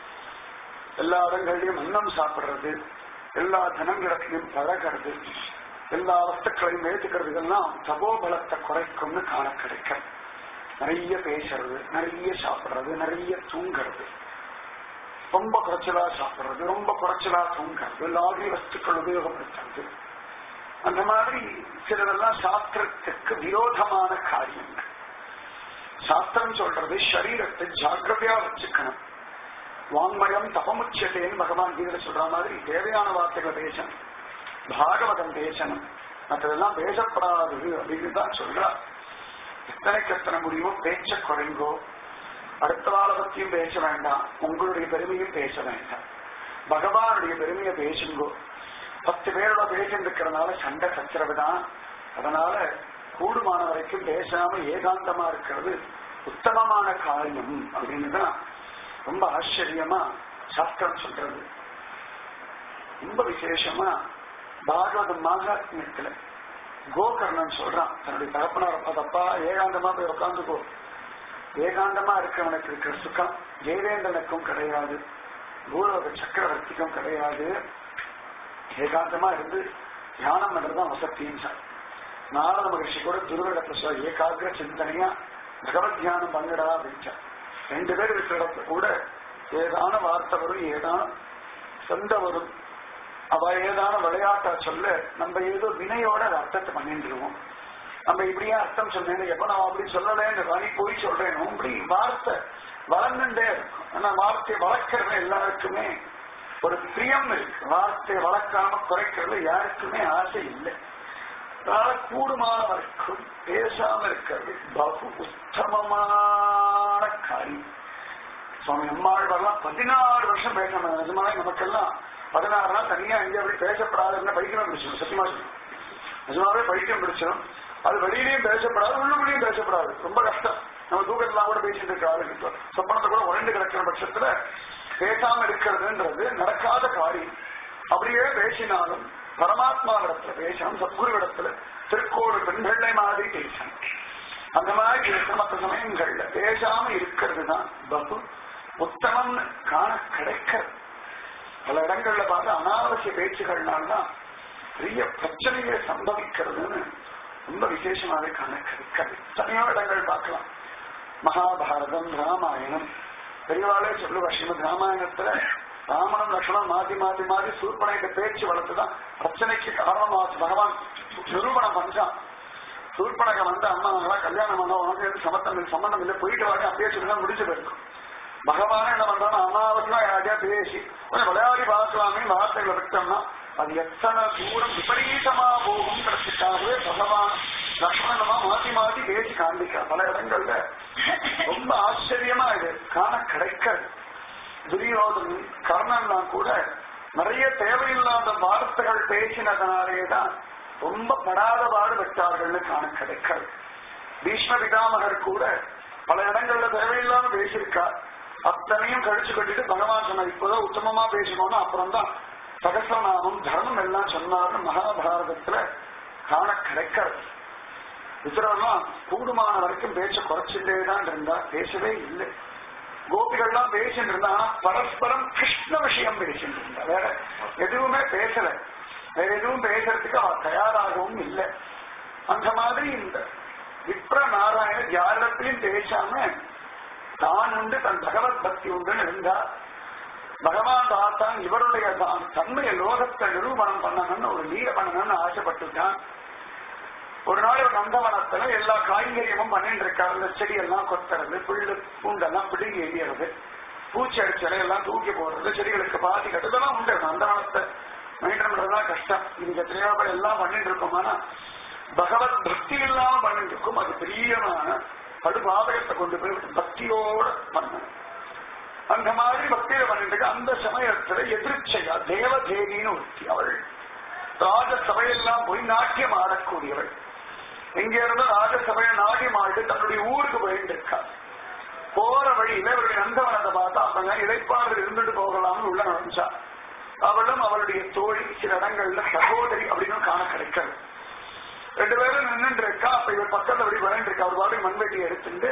எல்லா இடங்கள்லயும் அன்னம் சாப்பிடுறது, எல்லா ஜனங்களிடத்திலையும் பழகிறது, எல்லா வஸ்துக்களையும் ஏற்றுக்கிறது, இதெல்லாம் தபோபலத்தை குறைக்கும்னு காண கிடைக்க. நிறைய பேசுறது, நிறைய சாப்பிடுறது, நிறைய தூங்குறது, ரொம்ப குறைச்சலா சாப்பிடுறது, ரொம்ப குறைச்சலா தூங்குறது, லாகி வஸ்துக்கள் உபயோகப்படுத்துறது, அந்த மாதிரி சிலதெல்லாம் சாஸ்திரத்துக்கு விரோதமான காரியங்கள். சாஸ்திரம் சொல்றது சரீரத்தை ஜாக்கிரதையா வச்சுக்கணும். வாங்மயம் தபமுச்சத்தைன்னு பகவான் கீதை சொல்ற மாதிரி தேவையான வார்த்தைகளை பேசணும், பாகவதம் பேசணும், மற்றதெல்லாம் பேசப்படாது அப்படின்னு தான் சொல்றா. எத்தனைக்கு எத்தனை முடியுமோ பேச்ச குறைங்கோ, அடுத்த வாழ பத்தியும் பேச வேண்டாம், உங்களுடைய பெருமையும் பேச வேண்டாம், பகவானுடைய பெருமையை பேசுங்கோ. 10 பேரோட பேசிருக்கிறதுனால சண்டை சச்சரவுதான். அதனால கூடுமான வரைக்கும் பேசாம ஏகாந்தமா இருக்கிறது உத்தமமான காரியம் அப்படின்னு தான் ரொம்ப ஆச்சரியமா சாஸ்திரம் சொல்றது. ரொம்ப விசேஷமா பாகவதம் மகாத்மியத்துல கோகர்ணன் சொல்றான் தன்னுடைய தகப்பனார், தப்பா ஏகாந்தமா போய் உட்காந்துக்கோ, ஏகாந்தமா இருக்கிறவனுக்கு இருக்கிற சுகம் தேவேந்திரனுக்கும் கிடையாது, பூலோக சக்கரவர்த்திக்கும் கிடையாது. ஏகாந்தமா இருந்து தியானம் பண்றதுதான் வசத்தின்னு சார். நாரத மகிழ்ச்சி கூட துருவடத்துல சொல்ல ஏகாகிர சிந்தனையா பகவத் தியானம் பண்ணுடா அப்படின்னு. 2 பேர் இருக்கிற இடத்துல கூட ஏதான வார்த்தை வரும், ஏதான சொந்த வரும், அவ ஏதான விளையாட்டா சொல்ல நம்ம ஏதோ வினையோட அர்த்தத்தை பண்ணிட்டுருவோம். நம்ம இப்படியே அர்த்தம் சொன்னேன், எப்ப நான் அப்படி சொல்லலேன்னு வாங்கி போய் சொல்றேன், அப்படி வார்த்தை வளர்ந்துட்டே இருக்கும். ஆனா வார்த்தையை வளர்க்கறது எல்லாருக்குமே ஒரு பிரியம் இருக்கு. வார்த்தையை வளர்க்காம குறைக்கிறது யாருக்குமே ஆசை இல்லை. அதனால கூடுமான வரைக்கும் பேசாம இருக்கிறது பகு உத்தமமான காரியம். சுவாமி அம்மாழ்வாரெல்லாம் 16 வருஷம் பேசாம, நிஜமாவே நமக்கெல்லாம் 16 நாள் தனியா எங்க அப்படி பேசப்படாதுன்னு பைத்தியம் பிடிச்சிடும். சத்தியமா சொல்லும், நிஜமாவே பைத்தியம் பிடிச்சிடும். அது வெளியிலையும் பேசப்படாது, உள்ளுக்குள்ளேயும் பேசப்படாது. ரொம்ப கஷ்டம். நம்ம தூக்கத்தெல்லாம் கூட பேசிட்டு இருக்க ஆளுங்க சொப்பனத்தை கூட உழைந்து கிடக்கிற பட்சத்துல பேசாம இருக்கிறதுன்றது நடக்காத காரியம். அப்படியே பேசினாலும் பரமாத்மாவிடத்துல பேசணும், சத்குருவிடத்துல திருக்கோடு பெண்களை மாதிரி பேசணும். அந்த மாதிரி இருக்கிற மற்ற சமயங்கள்ல பேசாம இருக்கிறது தான் பகு உத்தமம்னு காண கிடைக்கிறது. பல இடங்கள்ல பார்த்து அனாவசிய பேச்சுகள்னால்தான் பெரிய பிரச்சனைகளை சம்பவிக்கிறதுன்னு ரொம்ப விசேஷமாவே காண கிடைக்கிறது. தனியோ இடங்கள் பார்க்கலாம். மகாபாரதம், ராமாயணம், பெரியவாளே சொல்லுவா ஸ்ரீமத் ராமாயணத்துல ராமனும் லட்சுமணன் மாத்தி மாத்தி மாத்தி சூர்பனைக்கு பேச்சு வளர்த்துதான் பிரச்சனைக்கு காரணமாச்சு. பகவான் நிரூபணம் பண்றான். சூர்பனக வந்து அம்மா நாங்களா கல்யாணம் பண்ண உனக்கு சம்பந்தம் இல்லை, போயிட்டு வாங்க அப்படியே சொல்லிதான் முடிச்சு போயிருக்கும். பகவான என்ன பண்றான், அனாவசியமா யாரையா பேசி கொஞ்சம் விளையாடி பார்க்கலாமே வார்த்தைகளை விட்டோம்னா அது எத்தனை தூரம் விபரீதமா போகும்ன்றதுக்காகவே பகவான் லட்சுமணமா மாத்தி மாத்தி பேசி காண்பிக்கிறார். பல இடங்கள்ல ரொம்ப ஆச்சரியமா இது காண கிடைக்கிறது. துரியோதன், கர்ணன்லாம் கூட நிறைய தேவையில்லாத வார்த்தைகள் பேசினதனாலேதான் ரொம்ப படாத பாடுபட்டார்கள்னு காண கிடைக்கிறது. பீஷ்ம பிதாமகர் கூட பல இடங்கள்ல தேவையில்லாம பேசியிருக்கார். அத்தனையும் கழிச்சு கட்டிட்டு பகவான் சொன்னார் இப்பதான் உத்தமமா பேசணும்னு அப்புறம் தான் சகசிரநாமம் தர்மம் எல்லாம் சொன்னார்னு மகாபாரதத்துல காண கிடைக்கிறது. விசிறவெல்லாம் கூடுமான வரைக்கும் பேச்ச குறைச்சுட்டேதான் இருந்தா, பேசவே இல்லை. கோபிகள்லாம் பேசிட்டு இருந்தா பரஸ்பரம் கிருஷ்ண விஷயம் பேசிட்டு இருந்தா, வேற எதுவுமே பேசல. வேற எதுவும் பேசுறதுக்கு அவ தயாராகவும் இல்லை. அந்த மாதிரி இந்த விப்ர நாராயணர் யாரிடத்திலையும் பேசாம தான் உண்டு தன் பகவத் பக்தி உண்டுன்னு இருந்தா, பகவான் பார்த்தான் இவருடைய தன்மைய லோகத்தை நிரூபணம் பண்ணணும்னு ஒரு லீல பண்ணணும்னு ஆசைப்பட்டுட்டான். ஒரு நாள் ஒரு நந்தவனத்துல எல்லா காய்கறியமும் பண்ணிட்டு இருக்காரு. அந்த செடியெல்லாம் கொத்துறது, புல்லு பூண்டெல்லாம் பிடுங்கி எரியறது, பூச்சி அடிச்சலை எல்லாம் தூக்கி போடுறது, செடிகளுக்கு பாதி கட்டுதெல்லாம் உண்டு. நந்தவனத்தை மெயின்டைன் பண்றதுதான் கஷ்டம். இது எத்தனையோ பேர் எல்லாம் பண்ணிட்டு இருக்கோம். ஆனா பகவத் பக்தி இல்லாம பண்ணிட்டு இருக்கும். அது பெரியமான படுபாதகத்தை கொண்டு போய் பக்தியோட பண்ணணும். அந்த மாதிரி பக்தியில பண்ணிட்டு இருக்க அந்த சமயத்துல எதிர்ச்சையா தேவதேவின்னு ஒருத்தி, அவள் ராஜசபையெல்லாம் போய் நாட்டியம் ஆடக்கூடியவள். எங்க இருந்து ராஜசபையை நாட்டியம் ஆடி தன்னுடைய ஊருக்கு போயிட்டு இருக்கா. போற வழியில அவருடைய நந்தவனத்தை பார்த்தா அவங்க இடைப்பாளர் இருந்துட்டு போகலாம்னு உள்ள நினைச்சா. அவளும் அவளுடைய தோழி சில இடங்கள்ல சகோதரி அப்படின்னு காண கிடைக்கிறது. ரெண்டு பேரும் நின்று இருக்கா. அப்ப இவர் பக்கத்துல அப்படி விளையாண்டு இருக்கா. ஒரு பாட்டுக்கு மண்வெட்டியை எடுத்துட்டு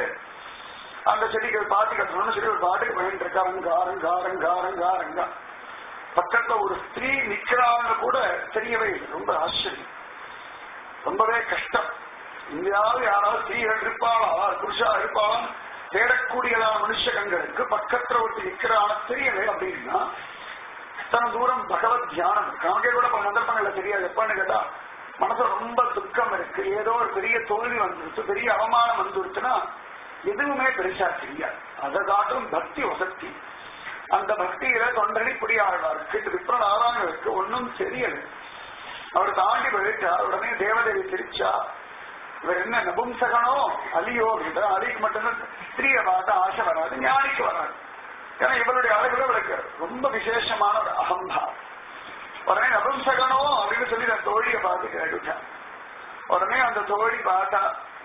அந்த செடிக்கு பாட்டு கட்டணும்னு சொல்லி ஒரு பாட்டுக்கு விளையாண்டு இருக்கா. ரங்காரங்காரங்காரங்காரங்கா பக்கத்துல ஒரு ஸ்திரீ நிக்கிறான்னு கூட தெரியவே இல்லை. ரொம்ப ஆச்சரியம், ரொம்பவே கஷ்டம். இந்தியாவது யாராவது ஸ்திரீகள் இருப்பாளா புருஷா இருப்பாளா தேடக்கூடியதான மனுஷ கண்களுக்கு பக்கத்துல ஒருத்தி நிக்கிறான தெரியவே அப்படின்னா இத்தனை தூரம் பகவத் தியானம். நமக்கே கூட சந்தர்ப்பங்கள்ல தெரியாது. எப்பன்னு கேட்டா மனசுல ரொம்ப துக்கம் இருக்கு, ஏதோ ஒரு பெரிய தோல்வி வந்துருச்சு, பெரிய அவமானம் வந்துருச்சுன்னா எதுவுமே பெருசா தெரியாது. அதை காட்டும் பக்தி வசக்தி. அந்த பக்தியில தொண்டனி புரியாழ்வாருக்கு விப்ர நாராயணருக்கு ஒன்னும் தெரியல. அவர் தாண்டி போயிட்டா. உடனே தேவதேவி சிரிச்சா, இவர் என்ன நபும்சகனோ அலியோ அப்படின்ற அலிக்கு மட்டும்தான் ஸ்திரீயை பார்த்து ஆசை வராது, ஞானிக்கு வராது. ஏன்னா இவருடைய அழகுல இவளுக்கு ரொம்ப விசேஷமான ஒரு அகம்பாவம். உடனே நபும்சகனோ அப்படின்னு சொல்லி அந்த தோழியை பார்த்து கேட்டுட்டான். உடனே அந்த தோழி பார்த்தா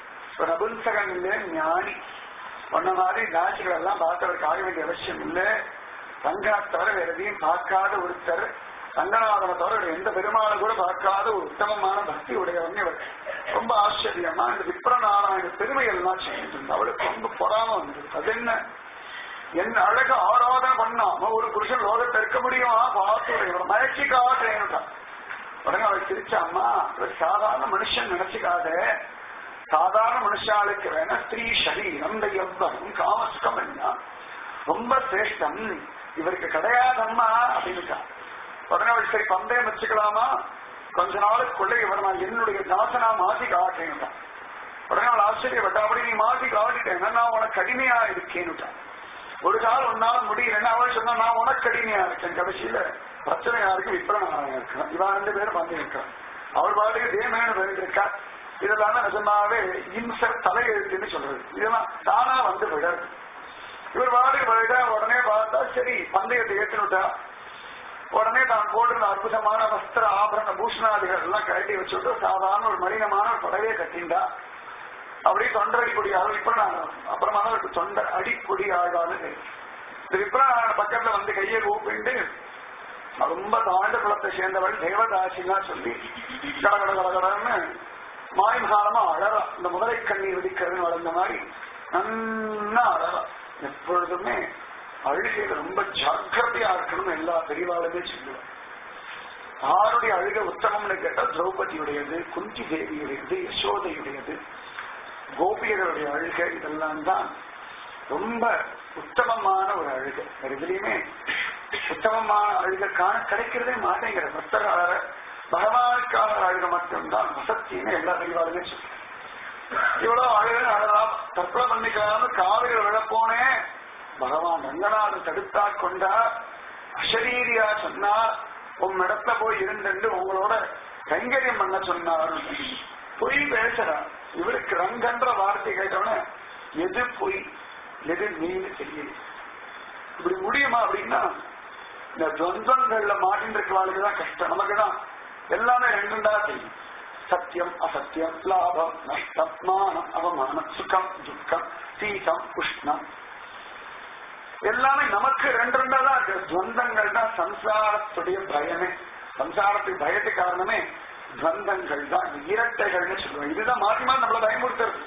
நபும்சகன் இல்லை, ஞானி. ஒன்ன மாதிரி ராசிகள் எல்லாம் பார்த்தவருக்கு ஆக வேண்டிய அவசியம் இல்லை. ரங்கா தவிர வேற எதையும் பார்க்காத ஒருத்தர், ரங்கநாதனை தவிர எந்த பெருமாளை கூட பார்க்காத ஒரு உத்தமமான பக்தி உடையவங்க இவர். ரொம்ப ஆச்சரியமா இந்த விப்ர நாராயண பெருமைகள்லாம் செய்து அவளுக்கு ரொம்ப பொறாம வந்தது. அது என்ன அழக ஆராதனை பண்ணாம ஒரு புருஷன் லோகத்தை இருக்க முடியுமா பார்த்து இவர் மயக்கிக்காக. உடனே அவள் சிரிச்சா, அம்மா சாதாரண மனுஷன் நினைச்சுக்காத, சாதாரண மனுஷாளுக்கு வேணா ஸ்திரீ சரீரம் இந்த எவ்வளவும் காமசுகம் என்ன ரொம்ப சிரேஷ்டம், இவருக்கு கிடையாதம்மா அப்படின்னுட்டா. உடனே அவள் சரி பந்தயம் வச்சுக்கலாமா, கொஞ்ச நாளுக்குள்ள இவர் நான் என்னுடைய தாசனா மாத்தி காட்டேன்னுட்டான். உடனே அவள் ஆச்சரியப்பட்டா, அப்படி நீ மாத்தி காட்டிட்டேன்னா நான் உனக்கு அடிமையா இருக்கேன்னுட்டான். ஒரு கால் ஒன்னால முடியலன்னா அவள் சொன்னா நான் உனக்கு அடிமையா இருக்கேன். கடைசியில பிரச்சனை யாருக்கு விப்ரநாராயணன் இருக்கான். இவன் 2 பேரும் வந்து இருக்கான். அவள் பாட்டுக்கு தேமேனு போயிட்டு இருக்கா. இதெல்லாம் நிஜமாவே இன்சர் தலையெழுத்துன்னு சொல்றது. இதெல்லாம் தானா வந்து விடாது. இவர் பாட்டுக்கு போயிட்டா. உடனே பார்த்தா சரி பந்தயத்தை ஏற்றுனுட்டா. உடனே தான் போட்டிருந்த அற்புதமான வஸ்திர ஆபரண பூஷணாதிகள் எல்லாம் கட்டி வச்சுட்டு சாதாரண ஒரு மலினமான ஒரு படவே கட்டிண்டா. அப்படியே தொண்டை அடிப்பொடி ஆள் விப்ரநாராயணன். அப்புறமா தான் தொண்டை அடிப்பொடி ஆழ்வான்னு இந்த விப்ரநாராயண பக்கத்துல வந்து கையை கூப்பிட்டு ரொம்ப தாழ்ந்த குலத்தை சேர்ந்தவள் தேவதாசிலாம் சொல்லி கடகடகடன்னு மாய்மாலமா அழறா. இந்த முதலை கண்ணீர் விதிக்கிறதுன்னு வளர்ந்த மாதிரி நன்னா அழறா. எப்பொழுதுமே அழுகையில ரொம்ப ஜாக்கிரதையா இருக்கணும்னு எல்லா பெரியவாளுமே சொல்லுவார். யாருடைய அழுகை உத்தமம்னு கேட்டா திரௌபதியுடையது, குந்தி தேவியுடையது, யசோதையுடையது, கோபியர்களுடைய அழுகை இதெல்லாம் தான் ரொம்ப உத்தமமான ஒரு அழுகை. வேற எதுலையுமே உத்தமமான அழுகை காண கிடைக்கிறதே மாட்டேங்கிற பக்தர்கள பகவானுக்காக அழுக மட்டும்தான் வசத்தின்னு எல்லா பெரியவாளுமே சொல்லுவாங்க. இவ்வளவு அழுகை அழலாம் தற்கொலை பண்ணிக்கலாம்னு காவிரி விழப்போனே பகவான் ரங்கநாதன் தடுத்தா கொண்டா அசரீரியா சொன்னா உங்க இடத்துல போய் இருந்துட்டு உங்களோட கைங்கரியம் பண்ண சொன்னார். பொய் பேசுறார். இவருக்கு ரங்கன்ற வார்த்தை கேட்டவன எது பொய் எது நீங்க தெரியல. இப்படி முடியுமா அப்படின்னா இந்த துவந்தங்கள்ல மாட்டின் இருக்கிறவாளுக்குதான் கஷ்டம். நமக்குதான் எல்லாமே 2 தெரியும். சத்தியம் அசத்தியம், லாபம் நஷ்டம், மானம் அவமானம், சுகம் துக்கம், சீதம் உஷ்ணம். எல்லாமே நமக்கு ரெண்டு ரெண்டா தான் இருக்கு. துவந்தங்கள் தான் சம்சாரத்துடைய பயமே. சம்சாரத்துக்கு பயத்துக்கு காரணமே துவந்தங்கள் தான், இரட்டைகள்னு சொல்லுவாங்க. இதுதான் மாற்றி மாறி நம்மள பயமுறுத்துறது.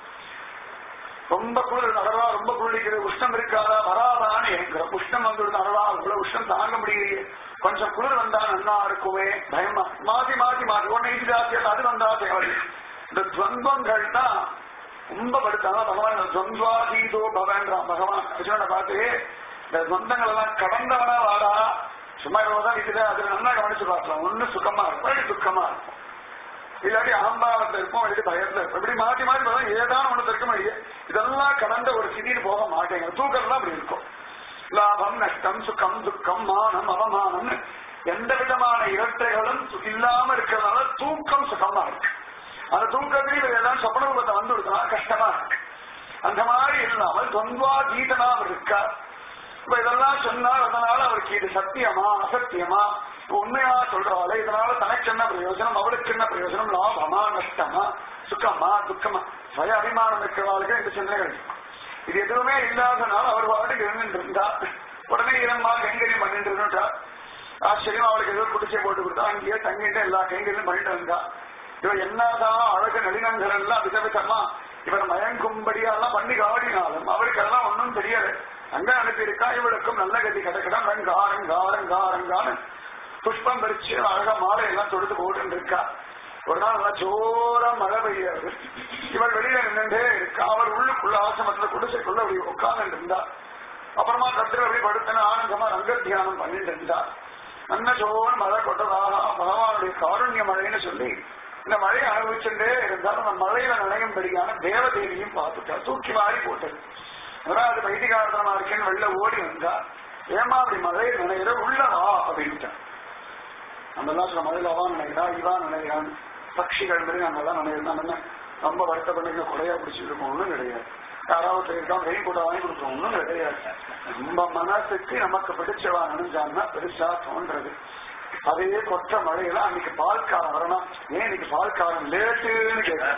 ரொம்ப குளிர் அடவா, ரொம்ப குளிக்கிறது, உஷ்ணம் இருக்காதா வராதான்னு என்கிற உஷ்ணம் வந்துடுது, அடவா இவ்வளவு உஷ்ணம் தாங்க முடியலையே, கொஞ்சம் குளிர் வந்தா நல்லா இருக்குமே பயமா. மாத்தி மாத்தி மாத்தி ஒன்னு இது ஜாஸ்தியா அது வந்தா தேவை. இந்த துவந்தங்கள் தான் ரொம்ப படுத்தாங்க. பகவான் துவந்தாதீதோ பவன்றான் பகவான் அர்ஜுனனை பார்த்து, இந்த துவந்தங்கள் எல்லாம் கடந்தவனா வாடா, சும்மா தான் இதுல அதுல நல்லா கவனிச்சு பார்க்கலாம். ஒண்ணு சுகமா இருக்கும், துக்கமா இருக்கும், இல்லாட்டி அகம்பாவத்துல இருக்கும், இல்லாட்டி பயத்துல இருக்கும். இப்படி மாற்றி மாற்றி பார்த்தா ஏதாவது ஒண்ணு இருக்கும். இதெல்லாம் கடந்த ஒரு சிதின்னு போக மாட்டேங்க. தூக்கம் தான் அப்படி இருக்கும். லாபம் நஷ்டம் சுகம் துக்கம் மானம் அவமானம் எந்த விதமான இரட்டைகளும் இல்லாம இருக்கிறதுனால தூக்கம் சுகமா இருக்கு. அந்த தூக்கத்திலேயே எல்லாம் சொப்பனத்தை வந்து விடுறதுனா கஷ்டமா இருக்கு. அந்த மாதிரி இல்லாமல் துவந்தாதீதனா இருக்கா. இப்ப இதெல்லாம் சொன்னால் அதனால அவருக்கு இது சத்தியமா அசத்தியமா உண்மையா சொல்றாள், இதனால தனக்கு என்ன பிரயோஜனம், அவளுக்கு என்ன பிரயோஜனம், லாபமா நஷ்டமா சுக்கமா துக்கமா சுய அபிமானம் இருக்கிறவர்களுக்கு இந்த சிந்தனைகள். இது எதுவுமே இல்லாதனால அவர் வாட்டுக்கு இருந்துட்டு இருந்தா. உடனே இரண்டா கைங்கரியம் பண்ணிட்டு இருந்தா. ஆச்சரியம் அவளுக்கு ஏதோ குடிச்சை போட்டு கொடுத்தா அங்கேயே தங்கிட்டு எல்லா கைங்கரியும் பண்ணிட்டு இருந்தா. இவர் என்னதான் அழகு நளினங்கள் எல்லாம் விதவிதமா இவர் மயங்கும்படியெல்லாம் பண்ணி காடினாலும் அவருக்கு எல்லாம் ஒன்றும் தெரியல. அங்க அனுப்பியிருக்கா. இவளுக்கும் நல்ல கதி கிடைக்கணும், ரங்காரங்காரங்காரங்கான்னு புஷ்பம் பறிச்சு அழகா மாலை எல்லாம் தொடுத்து போட்டு இருக்கா. ஒரு நாள் நல்லா ஜோரா மழை பெய்யாது. இவள் வெளியில நின்றுட்டே இருக்கா. அவர் உள்ளுக்குள்ள ஆசிரமத்துல குடிசைக்குள்ள அப்படி உட்கார்ந்து இருந்தா. அப்புறமா கத்திர அப்படி படுத்தன ஆனந்தமா ரங்க தியானம் பண்ணிட்டு இருந்தா. நல்ல ஜோரம் மழை கொட்டதாக பகவானுடைய காருண்ய மழைன்னு சொல்லி இந்த மழையை அனுபவிச்சுட்டே இருந்தால் அந்த மழையில நனையும்படியான தேவதேவியும் பார்த்துட்டா. தூக்கி வாரி போட்டது. அது வைதிகாரதமா இருக்கேன்னு வெளில ஓடி வந்தா. ஏமா அப்படி மழையை நினைகிற உள்ளவா அப்படின்ட்டா. நம்மெல்லாம் சொல்ல மழையிலவா நினைக்கிறா, இவா நினைக்கிறான், பட்சிகள் மாதிரி நாங்கெல்லாம் நினைக்கிறோம். என்ன ரொம்ப வருத்தப்பட்டு கொடையா பிடிச்சிட்டு இருக்கோம், ஒன்றும் கிடையாது. யாராவது போயிருக்கான் ரெயின் கோட்டை வாங்கி கொடுக்குறோம், ஒன்றும் கிடையாது. நம்ம மனசுக்கு நமக்கு பிடிச்சவா நினைஞ்சாங்கன்னா பெருசா தோன்றது. அதே கொற்ற மழையில அன்னைக்கு பால்காரம் வரணும். ஏன் இன்னைக்கு பால்காரம் லேட்டுன்னு கேட்கணும்.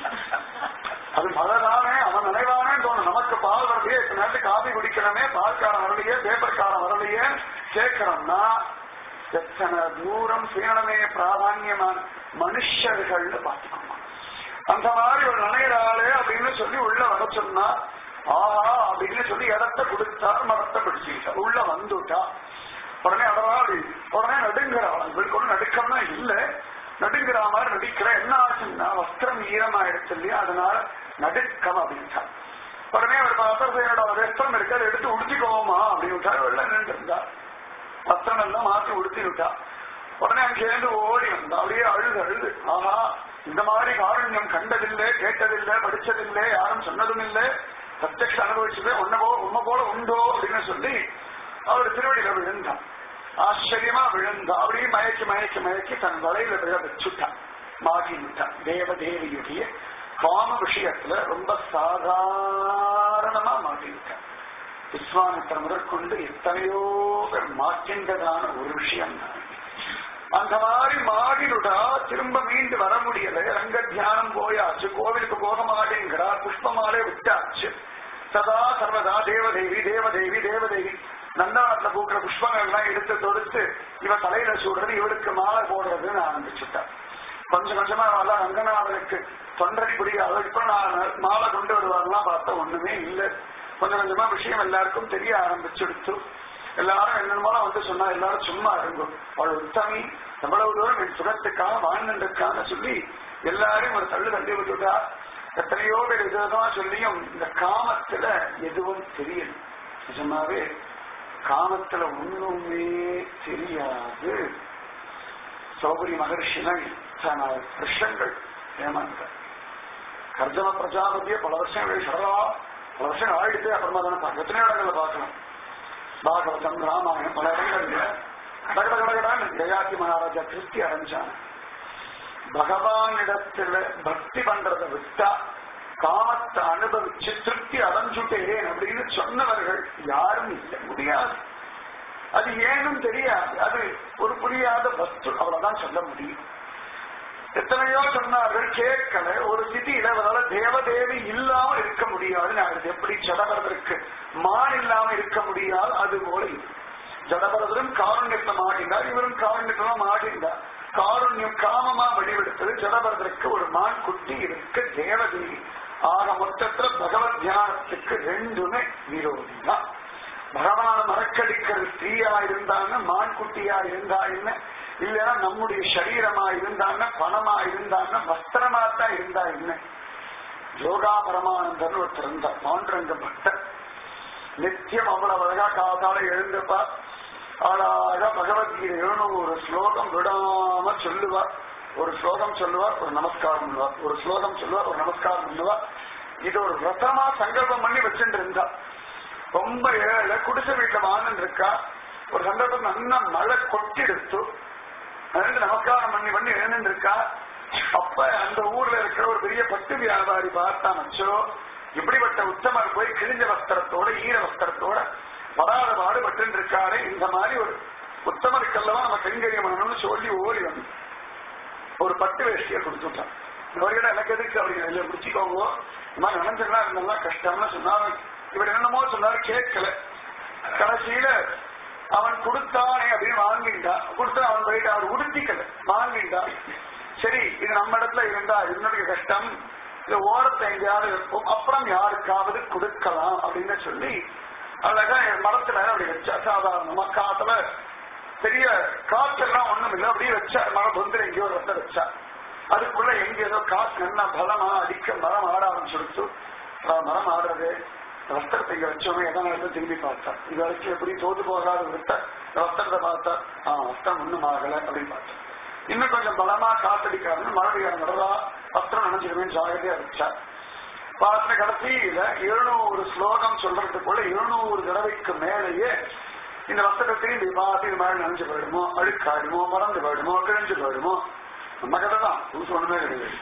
அது மழைதானே அவன் நினைவானே தோணும். நமக்கு பால் வரலையே, இப்ப நேரத்துக்கு காபி குடிக்கணுமே, பால்காரம் வரலையே, பேப்பர் காரம் வரலையே கேட்கிறோம்னா எத்தனை தூரம் சீனமே பிராதான்யமான மனுஷர்கள்னு பார்த்துக்கோமா. அந்த மாதிரி ஒரு நினைகிறாளே அப்படின்னு சொல்லி உள்ள வர சொன்னா, ஆஹா அப்படின்னு சொல்லி இடத்தை கொடுத்தா மரத்தை பிடிச்சிக்கிட்டா. உள்ள வந்துட்டா. உடனே அடவாடி உடனே நடுங்கிறாள். இவருக்கு ஒன்றும் நடுக்கம்னா இல்லை, நடுங்கிற மாதிரி நடிக்கிற. என்ன ஆச்சுன்னா வஸ்திரம் ஈரமாயிடுச்சு இல்லையா, அதனால நடுக்கம் அப்படின்ட்டா. உடனே அவர் பார்த்தோட வஸ்திரம் இருக்கு, அதை எடுத்து உடுத்திக்கோமா அப்படின்னு விட்டா. வெள்ள நின்று இருந்தா. வஸ்திரம் எல்லாம் மாற்றி உடுத்தி விட்டா. உடனே அங்கேருந்து ஓடி வந்தா. அப்படியே அழுது அழுது, ஆஹா இந்த மாதிரி காருண்யம் கண்டதில்லை, கேட்டதில்லை, படிச்சதில்லை, யாரும் சொன்னதும் இல்லை, பிரத்யக்ஷ அனுபவிச்சதே உண்மை போல உண்டோ அப்படின்னு சொல்லி அவர் திருவடியில விழுந்தான். ஆச்சரியமா விழுந்தா. அப்படியே மயக்கி மயக்கி மயக்கி தன் வலையில வச்சுட்டான், மாட்டி விட்டான். தேவதேவியுடைய காம விஷயத்துல ரொம்ப சாதாரணமா மாட்டி விட்டான். விஸ்வாமித்திரன் முதற்கொண்டு எத்தனையோ பேர் மாற்றின்றதான ஒரு விஷயம் தான். அந்த மாதிரி மாடினுடா திரும்ப மீண்டு வர முடியல. ரங்க தியானம் போயாச்சு, கோவிலுக்கு போக மாட்டேங்கிறா, புஷ்பமாலே விட்டாச்சு. சதா சர்வதா தேவதேவி தேவதேவி தேவதேவி. நந்தாவத்துல பூக்கிற புஷ்பங்கள் எல்லாம் எடுத்து தொடுத்து இவ தலையில சூடுறது, இவளுக்கு மாலை போடுறதுன்னு ஆரம்பிச்சுட்டா. கொஞ்சம் கொஞ்சமா அவெல்லாம் ரங்கநாதனுக்கு தொண்டரை புரியாத. இப்ப நான் மாலை கொண்டு வருவாங்கலாம் பார்த்தா ஒண்ணுமே இல்லை. கொஞ்சம் கொஞ்சமா விஷயம் எல்லாருக்கும் தெரிய ஆரம்பிச்சுடுத்து. எல்லாரும் என்னென்னமோ வந்து சொன்னா எல்லாரும் சும்மா இருக்கும். அவள் உத்தமி எவ்வளவு தூரம் என் சுகத்துக்காக வாழ்ந்துருக்கான்னு சொல்லி எல்லாரையும் ஒரு தள்ளு தள்ளி விட்டுட்டா. எத்தனையோ பேர் இதுதான் சொல்லியும் இந்த காமத்துல எதுவும் தெரியல. நிஜமாவே காமத்துல ஒண்ணுமே தெரியாது. சௌகரி மகர்ஷிலாம் இத்தனை வருஷங்கள் ஏமாந்த கர்ஜன பிரஜாபதிய பல வருஷங்கள் சரவா பல வருஷம் ஆயிடுச்சு. அப்புறமா தானே பார்க்க எத்தனை இடங்கள்ல பார்க்கலாம். பாகவதம் ராமாயணம் பல இடங்கள்ல கடகட கடகடான்னு ஜெயாதி மகாராஜா திருப்தி அடைஞ்சான். பகவானிடத்துல பக்தி பண்றதை விட்டா காமத்தை அனுபவிச்சு திருப்தி அடைஞ்சுட்டேன் அப்படின்னு சொன்னவர்கள் யாரும் இல்லை, முடியாது. அது ஏனும் தெரியாது, அது ஒரு புரியாத வஸ்து, அவ்வளவுதான் சொல்ல முடியும். எத்தனையோ சொன்னார்கள் கேட்கல. ஒரு சிதியில அவரால் தேவதேவி இல்லாமல் இருக்க முடியும். முடியாதுன்னு ஆகுது. எப்படி ஜடபரதற்கு மான் இல்லாம இருக்க முடியாது, அது போல ஜடபரதரும் காருண்யத்தை மாடினார், இவரும் காருண்யத்தமா மாடினார். காருண்யம் காமமா வடிவெடுத்தது. ஜடபரதற்கு ஒரு மான் குட்டி இருக்க தேவதேவி. ஆக மொத்தத்துல பகவத் தியானத்துக்கு ரெண்டுமே விரோதி தான். பகவான மறக்கடிக்கிற ஸ்திரீயா இருந்தான்னு, மான் குட்டியா இருந்தா என்ன, இல்லைன்னா நம்முடைய சரீரமா இருந்தான்னு, பணமா இருந்தான்னு, வஸ்திரமா தான் இருந்தா என்ன. யோகா பரமானந்தர் ஒருத்தர் இருந்தார், மாண்டரங்க பக்தர். நித்தியம் அவ்வளவு அழகா காத்தால எழுந்தப்பா அழகா பகவத்கீதை 700 ஸ்லோகம் விடாம சொல்லுவார். ஒரு ஸ்லோகம் சொல்லுவார், ஒரு நமஸ்காரம் பண்ணுவார், ஒரு ஸ்லோகம் சொல்லுவார், ஒரு நமஸ்காரம் பண்ணுவார். இது ஒரு விரதமா சங்கல்பம் பண்ணி வச்சுட்டு இருந்தா. ரொம்ப ஏழை குடிசை வீட்டுல வாழ்ந்துட்டு இருக்கா. ஒரு சந்தர்ப்பம் நல்லா மழை கொட்டிடுத்து, நமஸ்காரம் பண்ணி பண்ணி எழுந்துட்டு இருக்கா. அப்ப அந்த ஊர்ல இருக்கிற ஒரு பெரிய பட்டு வியாபாரி பார்த்தானச்சோ, இப்படிப்பட்ட உத்தமர் போய் கிழிஞ்ச வஸ்திரத்தோட ஈர வஸ்திரத்தோட படாத பாடுபட்டு இருக்காரு. இந்த மாதிரி ஒரு உத்தமருக்கெல்லாம் நம்ம கைங்கரியம் பண்ணணும்னு சொல்லி ஓடி வந்து ஒரு பட்டு வேஷ்டியை கொடுத்துட்டான். இவர்கிட்ட எனக்கு எதுக்கு அப்படி முடிச்சுக்கோங்க, இந்த மாதிரி நினைஞ்சா இருந்தா கஷ்டம்னு சொன்னாரு. இவர் என்னமோ சொன்னாரு, கேட்கல. கடைசியில அவன் கொடுத்தானே அப்படின்னு வாங்கிட்டான். கொடுத்தா அவன் போயிட்டு அவர் உடுத்திக்கல, வாங்கிட்டான். சரி, இது நம்ம இடத்துல இருந்தா என்னுடைய கஷ்டம், இந்த ஓரத்தை எங்கேயாவது இருக்கும், அப்புறம் யாருக்காவது கொடுக்கலாம் அப்படின்னு சொல்லி அழகா மரத்துல அப்படி வச்சா. சாதாரணமா காத்துல பெரிய காற்றெல்லாம் ஒண்ணும் இல்லை, அப்படியே வச்சா. மரம் வந்து எங்கேயோ ஒரு வந்த வச்சா. அதுக்குள்ள எங்க ஏதோ காற்று என்ன பலமா அடிக்க மரம் ஆட ஆரம்பிச்சுடுச்சு. மரம் ஆடுறது, வஸ்திரத்தை இங்க வச்சோமே எதனால திரும்பி பார்த்தா. இது வரைக்கும் எப்படி தோது போகாத விட்ட வஸ்திரத்தை பார்த்தா, வஸ்திரம் ஒண்ணும் ஆகல அப்படின்னு பார்த்தா. இன்னும் கொஞ்சம் பலமா காத்தடிக்காதுன்னு மழை நடந்தா வஸ்திரம் நினைச்சிருமே ஜாகிரதையா வச்சா. பார்த்த கடைசியில 700 ஸ்லோகம் சொல்றதுக்குள்ள 700 தடவைக்கு மேலேயே இந்த வஸ்திரத்தை திரும்பி பார்த்து இது மழை நினைஞ்சு போயிடுமோ, அழுக்காடுமோ, மறந்து போயிடுமோ, கிழிஞ்சு போயிடுமோ. நம்ம கதை தான், புதுசு ஒண்ணுமே கிடையாது.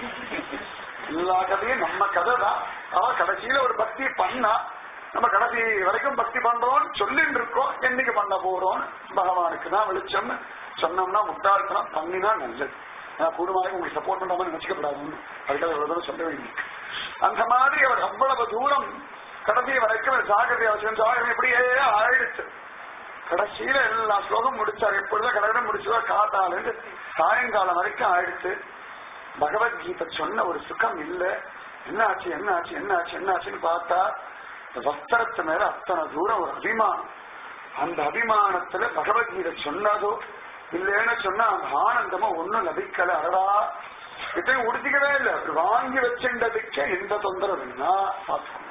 எல்லா கதையும் நம்ம கதை தான். அவ கடைசியில ஒரு பக்தி பண்ணா, நம்ம கடைசி வரைக்கும் பக்தி பண்றோம் சொல்லிட்டு இருக்கோம். என்னைக்கு பண்ண போறோம், பகவானுக்கு தான் வெளிச்சம் சொன்னோம்னா முட்டாள்தனம், பண்ணினா நல்லது. கூடுமாக உங்களுக்கு சப்போர்ட் பண்ற மாதிரி நினைச்சுக்கப்படாதுன்னு அதுக்காக எவ்வளவு தூரம் சொல்ல வேண்டியிருக்கு. அந்த மாதிரி அவர் அவ்வளவு தூரம் கடைசி வரைக்கும் ஜாகிரதையா வச்சு ஜாகிரதை இப்படியே ஆயிடுச்சு. கடைசியில எல்லா ஸ்லோகம் முடிச்சார். எப்பொழுதும் கடையிடம் முடிச்சுவா காத்தால சாயங்காலம் வரைக்கும் ஆயிடுச்சு. பகவத்கீதை சொன்ன ஒரு சுகம் இல்ல. என்ன ஆச்சு என்ன ஆச்சு என்ன ஆச்சு என்ன ஆச்சுன்னு பார்த்தா, வஸ்திரத்து மேல அத்தனை தூரம் ஒரு அபிமானம். அந்த அபிமானத்துல பகவத்கீதை சொன்னதோ இல்லைன்னு சொன்னா அந்த ஆனந்தமா ஒண்ணும் லபிக்கல. அடடா, இதையும் உடுத்திக்கவே இல்லை, வாங்கி வச்சுட்டதுக்கே எந்த தொந்தரவு இல்லைன்னா பார்த்துக்கோங்க.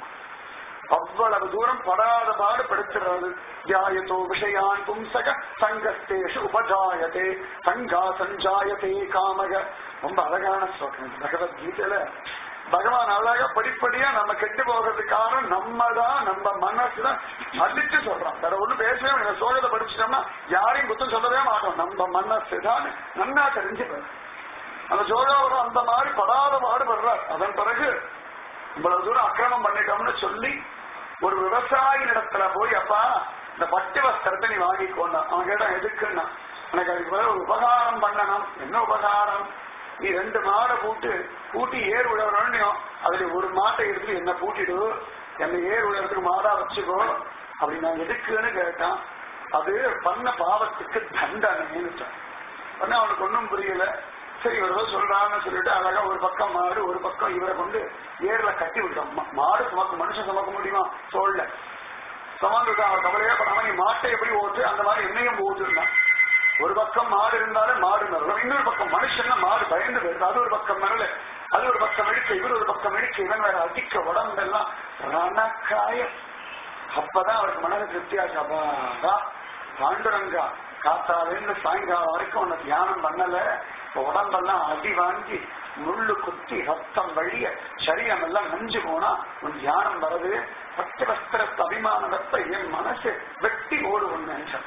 அவ்வளவு தூரம் படாத பாடு படுத்துறது. தியாயத்தோ விஷயான் பும்சக சங்கஸ்தேஷு உபஜாயதே சங்கா சஞ்சாயதே காமக. ரொம்ப அழகான ஸ்லோகம் பகவத்கீதையில. பகவான் அழகா படிப்படியா நம்ம கெட்டு போகிறதுக்காக நம்ம தான், நம்ம மனசுதான் அடிச்சு சொல்றோம். வேற ஒண்ணு பேசவே இந்த சோகத்தை படிச்சுட்டோம்னா யாரையும் குத்தம் சொல்லவே மாட்டோம். நம்ம மனசுதான் நன்னா தெரிஞ்சுக்கிறோம். அந்த சோகாவோட அந்த மாதிரி படாத பாடுபடுறார். அதன் பிறகு இவ்வளவு தூரம் அக்கிரமம் பண்ணிட்டோம்னு சொல்லி ஒரு விவசாயி இடத்துல போய், அப்பா இந்த பட்டு வஸ்திரத்தை நீ வாங்கிக்கோண்டா. அவன் கேட்டான், எதுக்குன்னா, எனக்கு அதுக்கு மேல ஒரு உபகாரம் பண்ணணும். என்ன உபகாரம்? நீ 2 மாடை பூட்டி ஏர் உழவணும். அதுல ஒரு மாட்டை எடுத்து என்ன பூட்டிடு, என்ன ஏர் உழவத்துக்கு மாடா வச்சுக்கோ அப்படி. நான் எதுக்குன்னு கேட்டான். அது பண்ண பாவத்துக்கு தண்டனைன்னு சொன்ன. அவனுக்கு ஒன்னும் புரியல. சரி இவர் சொல்றான்னு சொல்லிட்டு அழகா ஒரு பக்கம் மாடு ஒரு பக்கம் இவரை கொண்டு ஏர்ல கட்டி விட்டோம். மாடு சுமக்கும், மனுஷன் சுமக்க முடியுமா? சோழ சமந்துட்டா. அவர் கவலையா பண்ணாம நீ மாட்டை எப்படி ஓட்டு, அந்த மாதிரி என்னையும் ஓட்டுருந்தான். ஒரு பக்கம் மாடு இருந்தாலும் மாடு மரல, இன்னொரு பக்கம் மனுஷன் மாடு பயந்து போயிடுது. அது ஒரு பக்கம் மரல, அது ஒரு பக்கம் அடிக்க, இவர் ஒரு பக்கம் அடிக்க, இவன் வேற அடிக்க, உடம்பெல்லாம் ரணக்காய. அப்பதான் அவருக்கு மனது திருப்தியாச்சு. அப்பாடா பாண்டுரங்கா, காத்தாலேருந்து சாயங்காலம் வரைக்கும் உன்னை தியானம் பண்ணல, உடம்பெல்லாம் அடி வாங்கி முள்ளு குத்தி ரத்தம் வழிய சரீரம் எல்லாம் நஞ்சு போனா உன் தியானம் வரது. பட்டு வஸ்திரத்து அபிமானத்தை என் மனசு வெட்டி ஓடு ஒண்ணு நினைச்சான்.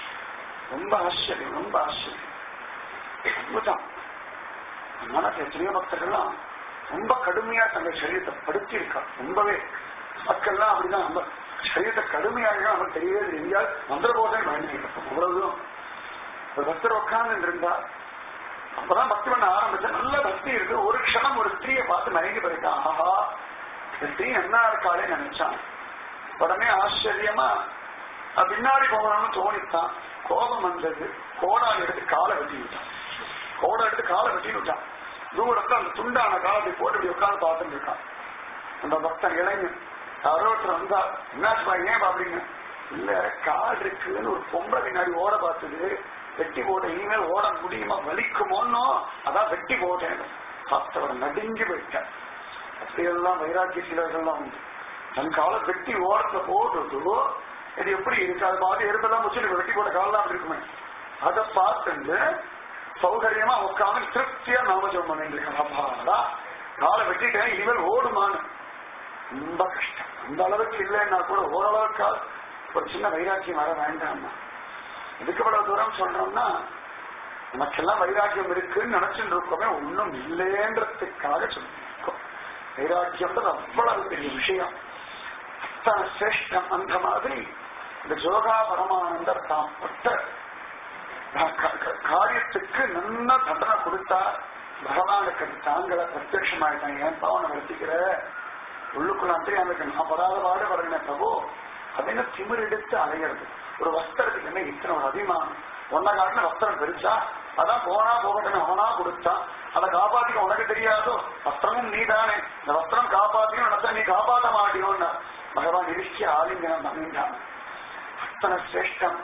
ரொம்ப ஆச்சரியம், ரொம்ப ஆச்சரியம், அற்புதம். மனசு எத்தனையோ பக்தர்கள்லாம் ரொம்ப கடுமையா தங்கள் சரீரத்தை படுத்தி இருக்கா. ரொம்பவே மக்கள்லாம் அப்படிதான் நம்ம சரீரத்தை கடுமையாக நமக்கு தெரியவே எங்கேயாவது வந்துட போதே பயணிக்கிறோம். அவ்வளவுதான் ஒரு பக்தர் உட்கார்ந்து இருந்தா அப்பதான் பக்தி பண்ண ஆரம்பிச்சா நல்ல பக்தி இருக்கு. ஒரு க்ஷணம் ஒரு ஸ்திரீயை பார்த்து மயங்கி போயிருக்கான். ஆஹா ஸ்ரீ என்ன இருக்காளே நினைச்சான். உடனே ஆச்சரியமா பின்னாடி போகணும்னு தோணித்தான். கோபம் வந்தது. கோடால் எடுத்து காலை வெட்டி விட்டான். கோடை எடுத்து காலை வெட்டி விட்டான். தூரத்துல அந்த துண்டான காலத்தை போட்டு இப்படி உட்கார்ந்து பார்த்துட்டு இருக்கான். அந்த பக்தன் இளைஞன் ஒருத்தர் வந்தா, என்னாச்சுப்பா ஏன் அப்படின்னு. இல்ல கால் இருக்குன்னு ஒரு பொம்பளை பின்னாடி ஓட பார்த்தது, வெட்டி போட்ட, இனிமேல் ஓட முடியுமா, வலிக்குமோன்னோ அதான் வெட்டி போட்டேன். பார்த்தவரை நடுங்கி போயிட்டேன். அப்படியெல்லாம் வைராக்கிய சிலர்கள்லாம் உண்டு. தன் காலை வெட்டி ஓரத்துல போட்டுட்டு இது எப்படி இருக்கு, அது மாதிரி எறும்பெல்லாம் முடிச்சு வெட்டி போட்ட காலெல்லாம் அப்படி இருக்குமே, அதை பார்த்து சௌகரியமா உட்காந்து திருப்தியா நாமஜபம் பண்ணிட்டு இருக்கான். காலை வெட்டிட்டேன், இனிமேல் ஓடுமான்னு. ரொம்ப கஷ்டம். அந்த அளவுக்கு இல்லைன்னா கூட ஓரளவுக்கு ஒரு சின்ன வைராக்கியம் வர வேண்டாம். இதுக்கு இவ்வளவு தூரம் சொல்றோம்னா நமக்கெல்லாம் வைராக்கியம் இருக்குன்னு நினைச்சுட்டு இருக்கோமே, ஒன்னும் இல்லைன்றதுக்காக சொல்லிருக்கோம். வைராக்கியம்ன்றது அவ்வளவு பெரிய விஷயம், அத்தனை சிரேஷ்டம். அந்த மாதிரி இந்த ஜோகா பரமானந்தர் தாம் பட்ட காரியத்துக்கு நல்ல தண்டனை கொடுத்தா பகவானுக்கு தாங்களை பிரத்யட்சமாயிட்டான். ஏன் பாவனை வருத்திக்கிற உள்ளுக்குள்ள எனக்கு நான் படாத பாடு படுகிறேன் பிரபு அப்படின்னு திமிர் எடுத்து அலையிறது. ஒரு வஸ்திரத்துக்கு என்ன இத்தனை ஒரு அபிமானம். ஒன்ன காட்டின வஸ்திரம் பெருசா, அதான் போனா போகட்டும் அவனா கொடுத்தான், அதை காப்பாத்திக்க உனக்கு தெரியாதோ, வஸ்திரமும் நீ தானே, இந்த வஸ்திரம் காப்பாத்தியும் நடத்த நீ காப்பாற்ற மாட்டியோன்னு பகவான் இறுக்கி ஆலிங்கனம் பண்ணிட்டான். அத்தனை சிரேஷ்டம்.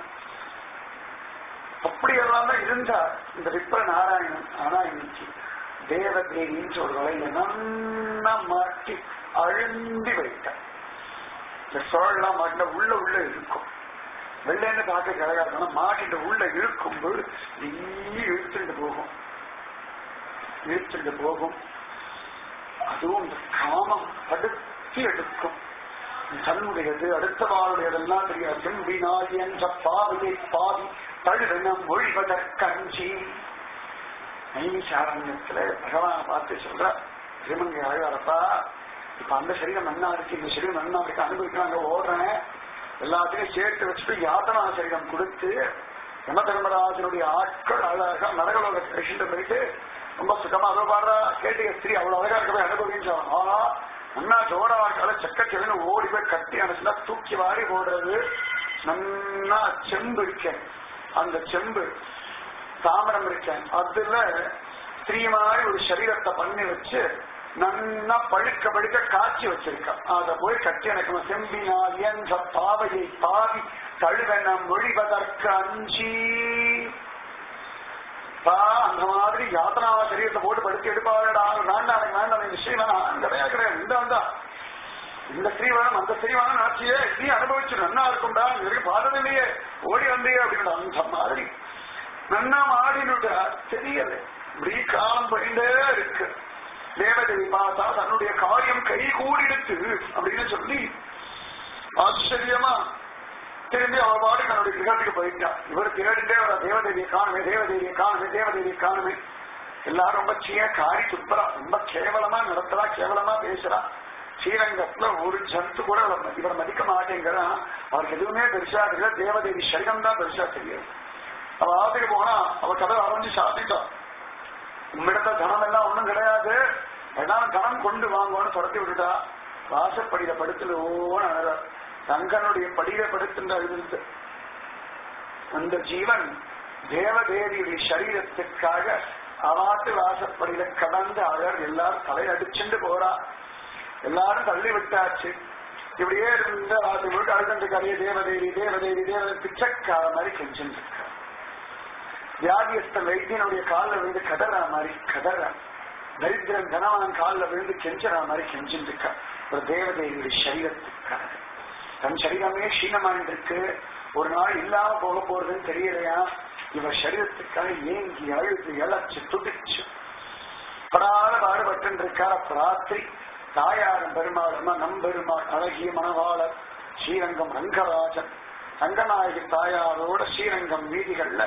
அப்படியெல்லாம் தான் இருந்தார் இந்த விப்ர நாராயணன். ஆனா இன்னைக்கு தேவதேவின்னு ஒரு வகையில நல்லா மாட்டி அழுந்தி வைத்தார். இந்த சோழலாம் மாட்டின உள்ள உள்ள இருக்கும், வெள்ளைன்னு பார்க்க கிடையாது, மாட்டிட்டு உள்ள இருக்கும்போது இழுத்துட்டு போகும், இழுத்துட்டு போகும். அதுவும் இந்த காமம் படுத்தி எடுக்கும். தன்னுடையது அடுத்தவாளுடையதெல்லாம் தெரியாது. செம்பினாய் என்ற பாவையை பாவி தழுவனம் ஒழிவதற்கஞ்சி. நைமிஷாரண்யத்துல பகவான பார்த்து சொல்ற, திருமங்கை ஆழ்வாரப்பா, இப்ப அந்த சரீரம் நன்னா இருக்கு, இந்த சரீரம் நன்னா இருக்கு, அனுபவிக்கிறாங்க, ஓடுறேன், எல்லாத்தையும் சேர்த்து வச்சுட்டு யாத்தனா சரீரம் கொடுத்து யம தர்மராஜனுடைய ஆட்கள் அழகா நரகலோக கழிச்சுட்டு போயிட்டு ரொம்ப சுகமா அதோ பாடுறா கேட்டு ஸ்திரீ அவ்வளவு அழகா இருக்க போய் அனுபவிச்சான். ஆனா நன்னா ஜோரா வாழ்க்கால செக்கச்செவன்னு ஓடி போய் கட்டி அனுச்சுனா தூக்கி வாரி போடுறது. நன்னா செம்பு இருக்கேன், அந்த செம்பு தாமரம் இருக்கேன், அதுல ஸ்திரீ மாதிரி ஒரு சரீரத்தை பண்ணி வச்சு நன்னா பழுக்க பழுக்க காய்ச்சி வச்சிருக்கான். அத போய் கட்டி அணைக்கணும். செம்பினால் என்ற பாவையை பாவி தழுவன மொழிவதற்கு அஞ்சி. அந்த மாதிரி யாத்தனா சரீரத்தை போட்டு படுத்தி எடுப்பாடா, வேண்டாம் வேண்டாம், இந்த ஸ்ரீவனம் கிடையாது கிடையாது, இந்த வந்தா இந்த ஸ்ரீவனம் அந்த ஸ்ரீவனம் ஆட்சியே நீ அனுபவிச்சு நன்னா இருக்கும்டா, இது பாதவில்லையே ஓடி வந்தையே அப்படின்னு அந்த மாதிரி நன்னா ஆடினுட்டா தெரியல. இப்படி காலம் போயிட்டே இருக்கு. தேவதேவி பார்த்தா தன்னுடைய காரியம் கை கூடிடுத்து அப்படின்னு சொல்லி ஆச்சரியமா திரும்பி அவ பாடு தன்னுடைய கிரகத்துக்கு போயிட்டா. இவர் தேடிட்டே வர, தேவதேவியை காணுமே, தேவதேவியை காணுமே, தேவதேவியை காணுமே. எல்லாரும் ரொம்ப காரி துப்புறா, ரொம்ப கேவலமா நடத்துறா, கேவலமா பேசுறா. ஸ்ரீரங்கத்துல ஒரு ஜந்து கூட இவர் மதிக்க மாட்டேங்கிறான். அவருக்கு எதுவுமே பெருசா தெரியல, தேவதேவி சரீரம் தான் பெருசா தெரியாது. அவ ஆத்துக்கு போனா அவ கதை ஆரம்பிச்சு சாப்பிட்டான். உம்மிடத்த தனம் எல்லாம் ஒண்ணும் கிடையாது, ஏதாவது தனம் கொண்டு வாங்கன்னு துரத்தி விட்டுட்டா. வாசப்படியில படுத்துல ஓன ரங்கனுடைய படியில படுத்துன்ற இருந்து அந்த ஜீவன் தேவதேவியுடைய சரீரத்திற்காக அவாட்டு வாசப்படியில கடந்து அழர் எல்லாரும் தலையடிச்சுட்டு போறா. எல்லாரும் தள்ளி விட்டாச்சு. இப்படியே இருந்த ராத்திரி முழுக்க அழுதுருக்காரு, தேவதேவி தேவதேவி தேவதேவி பிச்சைக்கார மாதிரி கெஞ்சுட்டு இருக்கா. வியாதியஸ்த வைத்தியனுடைய காலில் விழுந்து கதறா மாதிரி கதறா. தரித்திரன் தனவன் காலில் விழுந்து கெஞ்சறா மாதிரி கெஞ்சுட்டு இருக்கா. ஒரு தேவதேவியுடைய சரீரத்துக்காக. தன் சரீரமே க்ஷீணமாயிருக்கு, ஒரு நாள் இல்லாம போக போறதுன்னு தெரியலையா. இவர் சரீரத்துக்காக ஏங்கி அழுது இழைச்சு துடிச்சு படாத பாடுபட்டு இருக்கார். ராத்திரி தாயாரும் பெருமாளுமா நம்பெருமாள் அழகிய மணவாளர் ஸ்ரீரங்கம் ரங்கராஜன் ரங்கநாயகி தாயாரோட ஸ்ரீரங்கம் வீதிகள்ல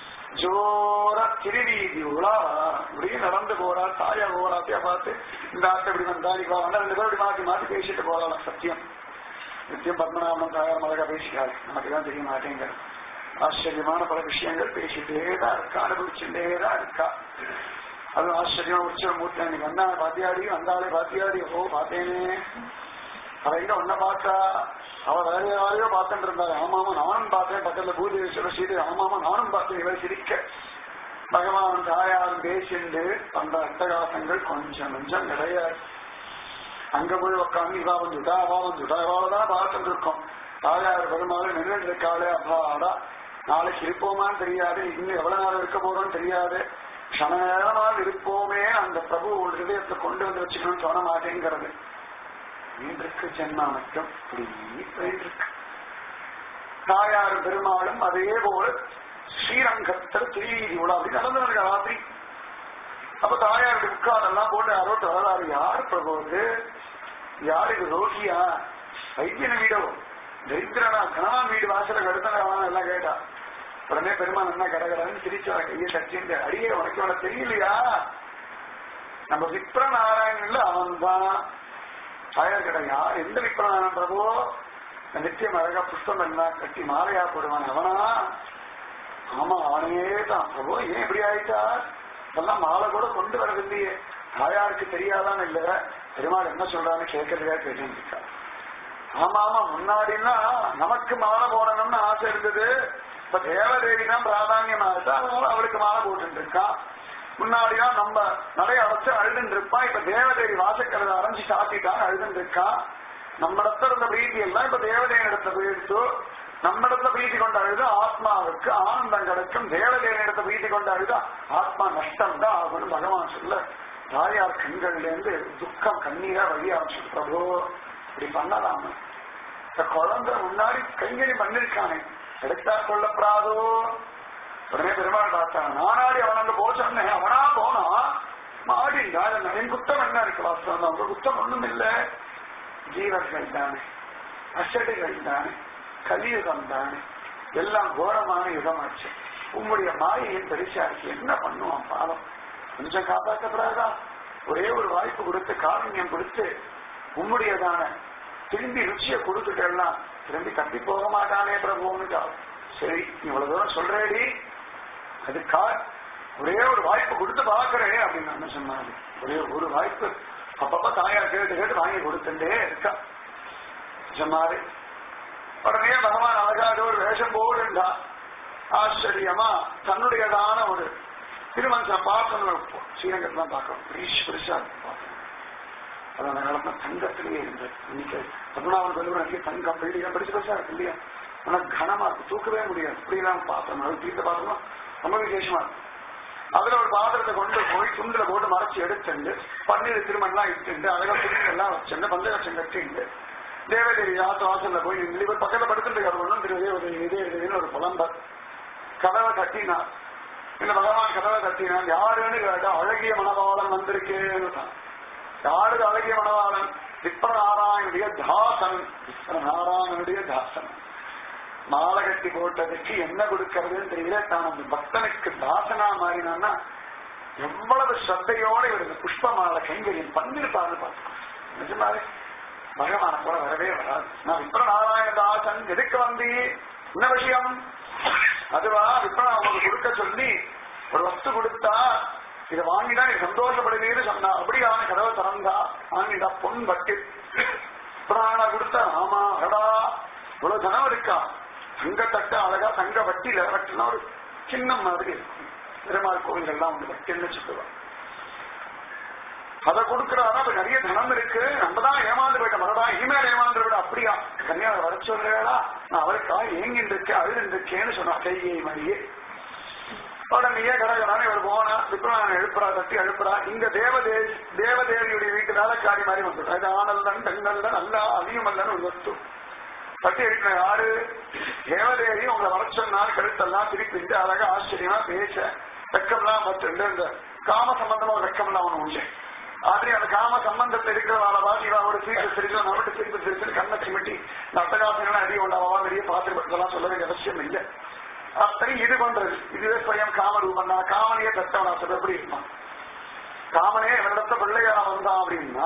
ஜோரா திருவீதி உலா இப்படியே நடந்து போறா. தாயார் ஓராத்தையா பார்த்து இந்த ஆட்டை இப்படி வந்தா நீ வந்தா 2 பேர் இப்படி மாற்றி மாற்றி பேசிட்டு போறாள். சத்தியம் நித்தியம் பத்மநாபம் தாயார் அழகா பேசிக்காது, நமக்குதான் தெரிய மாட்டேங்க. ஆச்சரியமான பல விஷயங்கள் பேசிட்டேதான் இருக்கா, அனுபவிச்சுட்டேதான் இருக்கா. அது ஆச்சரியம் உற்சவ மூர்த்தி அன்னைக்கு வந்தா பாத்தியாடி வந்தாலே பாத்தியாடி ஓ பார்த்தேனே அவ எங்க ஒன்ன பார்த்தா அவ வேற யாரையோ பார்த்துட்டு இருந்தாரு ஆமாமா நானும் பார்த்தேன் பக்கத்துல பூதேஸ்வர ஸ்ரீ ஆமாமா நானும் பார்த்தேன் இவர் சிரிக்க பகவான் தாயாரும் பேசிண்டு அந்த அட்டகாசங்கள் கொஞ்சம் கொஞ்சம் கிடையாது அங்க போய் உட்காந்து இவா வந்துட்டா அவா வந்துட்டா இவாவதான் பார்த்துட்டு இருக்கோம் தாயார் பெருமாள் நின்றுட்டு இருக்காளே அப்பாடா நாளைக்கு இருப்போமான்னு தெரியாது இன்னும் எவ்வளவு நாள் இருக்க போறோம்னு தெரியாது க்ஷண நேரமாக இருப்போமே அந்த பிரபு ஒரு ஹிருதயத்தை கொண்டு வந்து வச்சுக்கணும்னு தோண மாட்டேங்கிறது இருக்கு ஜென்மா மட்டும் இருக்கு தாயார் பெருமாளும் அதே போல ஸ்ரீரங்கத்தில் திருவீதி உலா அப்படி நடந்து ராத்திரி அப்ப தாயாருடைய உட்காரெல்லாம் போட்டு யாரோட்டு வரலாறு யார் பிரபோது யாருக்கு ரோகியா வைத்தியன வீடோ தரித்திரனா கணவான் வீடு வாசல கடுத்தன எல்லாம் கேட்டா உடனே பெருமாள் என்ன கடகடன்னு சிரிச்சா கையை தச்சிட்டு அடியே உனக்கு அவனை தெரியலையா நம்ம விப்ர நாராயணன்ல அவன் தான் தாயார் கேட்டா யார் எந்த விப்ர நாராயணன் பிரபோ நித்தியம் அழகா புஷ்பம் எல்லாம் கட்டி மாலையா போடுவான் அவனா ஆமா அவனையே தான் பிரபு ஏன் இப்படி ஆயிட்டா இதெல்லாம் மாலை கூட கொண்டு வரதில்லையே தாயாருக்கு தெரியாதான்னு இல்ல பெருமாள் என்ன சொல்றான்னு கேட்கறதுக்காக கேட்டு இருக்கா ஆமா ஆமா முன்னாடினா நமக்கு மாலை போடணும்னு ஆசை இருந்தது இப்ப தேவதேவி தான் பிராதான்யமா இருக்கா அதனால அவளுக்கு மாலை போட்டு இருக்கான் முன்னாடியா நம்ம நிறைய அடைச்சு அழுதுன்னு இருப்பான் இப்ப தேவதேவி வாசக்கிறத அரைஞ்சு சாத்திட்டான் அழுதுன்னு இருக்கான் நம்ம இடத்துல இருந்த பிரீதி எல்லாம் இப்ப தேவதேவி இடத்த போயிடுச்சு நம்ம இடத்துல பிரீதி கொண்டு அழுது ஆத்மாவுக்கு ஆனந்தம் கிடைக்கும் தேவதேவி இடத்த பிரீதி கொண்டு அழுது ஆத்மா நஷ்டம் தான் ஆகும்னு பகவான் சொல்ல தாயார் கண்கள்ல இருந்து துக்கம் கண்ணீரா வழி ஆரம்பிச்சு பிரபு இப்படி பண்ணலாம இந்த குழந்தை முன்னாடி கைங்கறி பண்ணிருக்கானே கிடைத்தா கொள்ளப்படாதோ உடனே பெருமாள் பார்த்தாங்க நானாடி அவன் அங்க போக சொன்னேன் அவனா போனா மாடி என் குத்தம் என்ன இருக்கு வாஸ்தவம் உங்க குத்தம் ஒண்ணும் இல்ல ஜீவர்கள் தானே அசடுகள் தானே கலியுகம் தானே எல்லாம் கோரமான யுகமாச்சு உங்களுடைய மாயையின் பெருசா இருக்கு என்ன பண்ணுவான் பாவம் கொஞ்சம் காப்பாற்றப்படாதா ஒரே ஒரு வாய்ப்பு கொடுத்து காரண்யம் கொடுத்து உம்முடையதான திரும்பி ருச்சியை கொடுத்துட்டேன்னா திரும்பி தப்பி போக மாட்டானே பிரபுன்னு சரி இவ்வளவு தூரம் சொல்றேடி அதுக்கா ஒரே ஒரு வாய்ப்பு கொடுத்து பாக்குறேன் அப்படின்னு நான் சொன்னாரு ஒரே ஒரு வாய்ப்பு அப்பப்ப தாயார் கேட்டு கேட்டு வாங்கி கொடுத்துட்டே இருக்கா சொன்னாரு உடனே பகவான் அழகாக ஒரு வேஷம் போடுண்டா ஆச்சரியமா தன்னுடையதான ஒரு திருமணம் பார்க்கணும் ஸ்ரீரங்கத்தான் பார்க்கணும் பெருசா பார்க்கணும் அது அந்த காலத்துல தங்கத்திலேயே இருந்தது இன்னைக்கு தமிழ்நாடு கல்லூரி தங்கம் வெள்ளியா பெருசு பெருசா இருக்கு இல்லையா ஆனா கனமா இருக்கு தூக்கவே முடியாது இப்படிலாம் பார்த்தோம் அது தீர்த்த பார்த்தோம் ரொம்ப விசேஷமா இருக்கும் அதுல ஒரு பாத்திரத்தை கொண்டு போய் துண்டுல போட்டு மறைச்சு எடுத்துண்டு பன்னீர் திருமணம்லாம் இட்டுண்டு அழகா துணிகள்லாம் வச்சுண்டு பந்தகட்சம் கட்டிண்டு தேவதேவி யாத்து வாசல்ல போய் இவர் பக்கத்துல படுத்துட்டு ஒன்றும் இதே ஒரு புலம்பர் கதவை கட்டினார் இந்த பகவான் கதவை கட்டினான் யாருன்னு கேட்டா அழகிய மணவாளன் வந்திருக்கேன்னு தான் யாருக்கு அழகிய மணவாளன் விப்ரநாராயணுடைய தாசன் விப்ரநாராயணுடைய தாசன் மாலை கட்டி போட்டதுக்கு என்ன கொடுக்கறதுன்னு தெரியல தான் அந்த பக்தனுக்கு தாசனா மாறினான்னா எவ்வளவு ஸ்ரத்தையோட இவருக்கு புஷ்ப மாலை கைங்கரியம் பண்ணிருப்பாருன்னு பார்த்துக்கோ நிஜமாவே பகவான போல வரவே வராது நான் விப்ரநாராயண தாசன் எதுக்கு வந்து என்ன விஷயம் அதுவா விப்ரனா உங்களுக்கு கொடுக்க சொல்லி ஒரு வஸ்து கொடுத்தா இதை வாங்கினா நீ சந்தோஷப்படுவீன்னு சொன்னா அப்படியான கதவை திறந்தா வாங்கிட்டா பொன் வட்டி விப்ரனா கொடுத்தா ஆமா அடா இவ்வளவு தனம் இருக்கா தங்க தட்ட அழகா தங்க வட்டியில வட்டினா ஒரு சின்ன மாதிரி இருக்கும் பெருமாள் கோவில்கள்லாம் வந்து வட்டின்னு சொல்லுவாங்க அதை கொடுக்கறாரா அப்ப நிறைய தனம் இருக்கு நம்ம தான் ஏமாந்து போயிட்டோம் மறதான் இனிமேல் ஏமாந்து விட அப்படியா கன்னியாக வர சொல்றா நான் அவருக்காக ஏங்கிட்டு இருக்கேன் அழுது இருக்கேன்னு சொன்னா கையை மாதிரியே உடனே கடகடான இவர் போனா விப்ரநாராயணன் எழுப்புறா தட்டி எழுப்புறா இங்க தேவதேவியுடைய வீட்டு வேலைக்காரி மாதிரி வந்துட்டா இது ஆனந்தன் பெண்ணல்ல நல்லா அதிகமல்லன்னு ஒரு வஸ்து தட்டி எழுப்பின யாரு தேவதேவி உங்களை வர சொன்னால் கருத்தெல்லாம் திருப்பிட்டு அழகா ஆச்சரியமா பேச வெக்கம்லாம் வச்சுட்டு இந்த காம சம்பந்தமா ஒரு வெக்கம்லாம் ஒண்ணு உண்டு ஆದ್ರೆ அந்த காம சம்பந்தத்தை இருக்கிறவாள பாதி இவரோட சீக்கிரம் சிரிக்கணும் நம்மகிட்ட சீக்கிரம் சிரிச்சு கண்ணை சிமிட்டி நட்டகாசங்களாம் அடி கொண்டாவா வெளியே பாத்திரப்பட்டதெல்லாம் சொல்ல வேண்டிய அவசியம் இல்லை அத்தனை இது பண்றது இதுவே ஸ்வயம் காமரூபம் தான் காமனையே தட்டவனா சொல்ல எப்படி இருப்பான் காமனே இவனிடத்த பிள்ளையாரா வந்தான் அப்படின்னா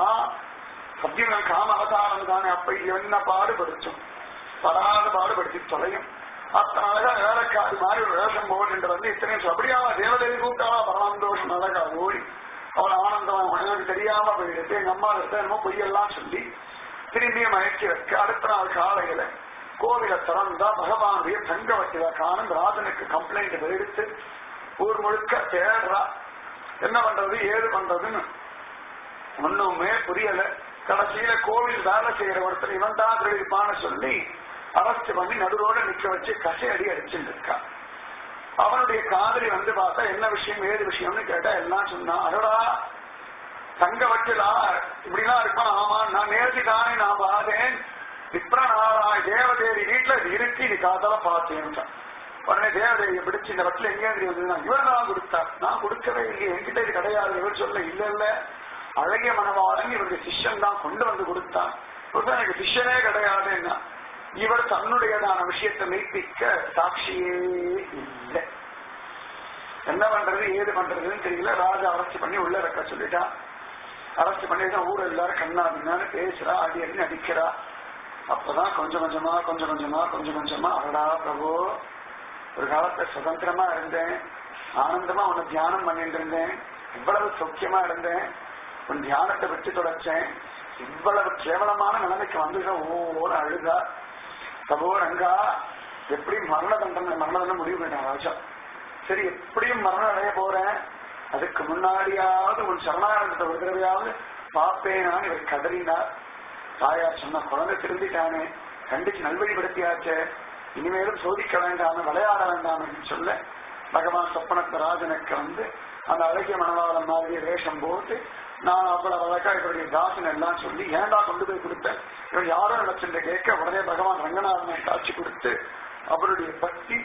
சத்தியம் காம அவதாரம் தானே அப்ப என்ன பாடுபடுத்தும் படாத பாடுபடுத்தி தொலையும் அத்தனை அழகா வேலைக்காரி மாதிரி ஒரு வேஷம் போட்டு வந்து இத்தனையும் அப்படியாவா தேவதேவி கூப்பிட்டாவா பரமாந்தோஷம் அழகா ஓடி அவள் ஆனந்தமா எனக்கு தெரியாம போயிடுது எங்க அம்மா என்னமோ பொய்யெல்லாம் சொல்லி திரும்பியும் மயக்கி வைக்க அடுத்த நாள் காலையில கோவில திறந்தா பகவானுடைய தங்கவட்டில காணும் ராஜனுக்கு கம்ப்ளைண்ட் எடுத்து ஊர் முழுக்க தேடுறா. என்ன பண்றது ஏது பண்றதுன்னு ஒண்ணுமே புரியல. கடைசியில கோவில் வேலை செய்யற ஒருத்தர் இவன் தான் திருப்பான்னு சொல்லி அரெஸ்ட் பண்ணி நடுரோட நிக்க வச்சு கசையடி அடிச்சுட்டு இருக்கா. அவனுடைய காதலி வந்து பார்த்தா என்ன விஷயம் ஏது விஷயம்னு கேட்டா எல்லாம் சொன்னா. அடடா தங்க வட்டிலா இப்படிலாம் இருப்பான். ஆமா நான் நேர்த்தி தானே நான் பார்த்தேன். விப்ரநாராய் தேவதேவி வீட்டுல இருக்கு நீ காதல பார்த்தேன். உடனே தேவதேவியை பிடிச்சு இந்த வட்டில எங்கே வந்தது இவர் தான் கொடுத்தார். நான் கொடுக்கவே இல்லை என்கிட்ட இது கிடையாது. இவர் சொல்ல இல்ல இல்ல அழகிய மனவாளன் இவருடைய சிஷ்யன் தான் கொண்டு வந்து கொடுத்தான். எனக்கு சிஷ்யனே கிடையாதுன்னா இவர் தன்னுடையதான விஷயத்தை மெய்ப்பிக்க சாட்சியே இல்லை. என்ன பண்றது ஏது பண்றதுன்னு தெரியல. ராஜா அரெஸ்ட் பண்ணி உள்ள வைக்க சொல்லிட்டான். அரெஸ்ட் பண்ணிட்டு ஊர் எல்லாரும் கண்ணாடினான்னு பேசுறா அடி அடி அடிக்கிறா. அப்பதான் கொஞ்சம் கொஞ்சமா அடடா பிரபு ஒரு காலத்துல சுதந்திரமா இருந்தேன், ஆனந்தமா உன்னை தியானம் பண்ணிட்டு இருந்தேன், இவ்வளவு சௌக்கியமா இருந்தேன், உன் தியானத்தை விட்டு தொலைச்சேன், இவ்வளவு கேவலமான நிலைமைக்கு வந்து ஓட அழுதா. பிரபு ரங்கா எப்படி மரண தண்டனை முடிவு பண்ணிட்டான் ராஜா. சரி எப்படியும் மரணம் அடைய போறேன், அதுக்கு முன்னாடியாவது உன் சரணானந்தத்தை ஒரு தடவையாவது பார்ப்பேனான்னு இவர் கதறினார். தாயார் சொன்ன குழந்தை திரும்பிட்டானே கண்டிச்சு நல்வழிப்படுத்தியாச்சே இனிமேலும் சோதிக்க வேண்டாம் விளையாட வேண்டாம் என்று சொல்ல பகவான் சொப்பனத்த ராஜனுக்கு வந்து அந்த அழகிய மனவாளம் மாதிரி வேஷம் போட்டு நான் அவ்வளவு அழகா இவருடைய தாசன் எல்லாம் சொல்லி ஏண்டா கொண்டு போய் கொடுத்தேன் இவர் யாரும் நினைச்சுட்டு கேட்க உடனே பகவான் ரங்கநாதனை காட்சி கொடுத்து அவருடைய பக்தி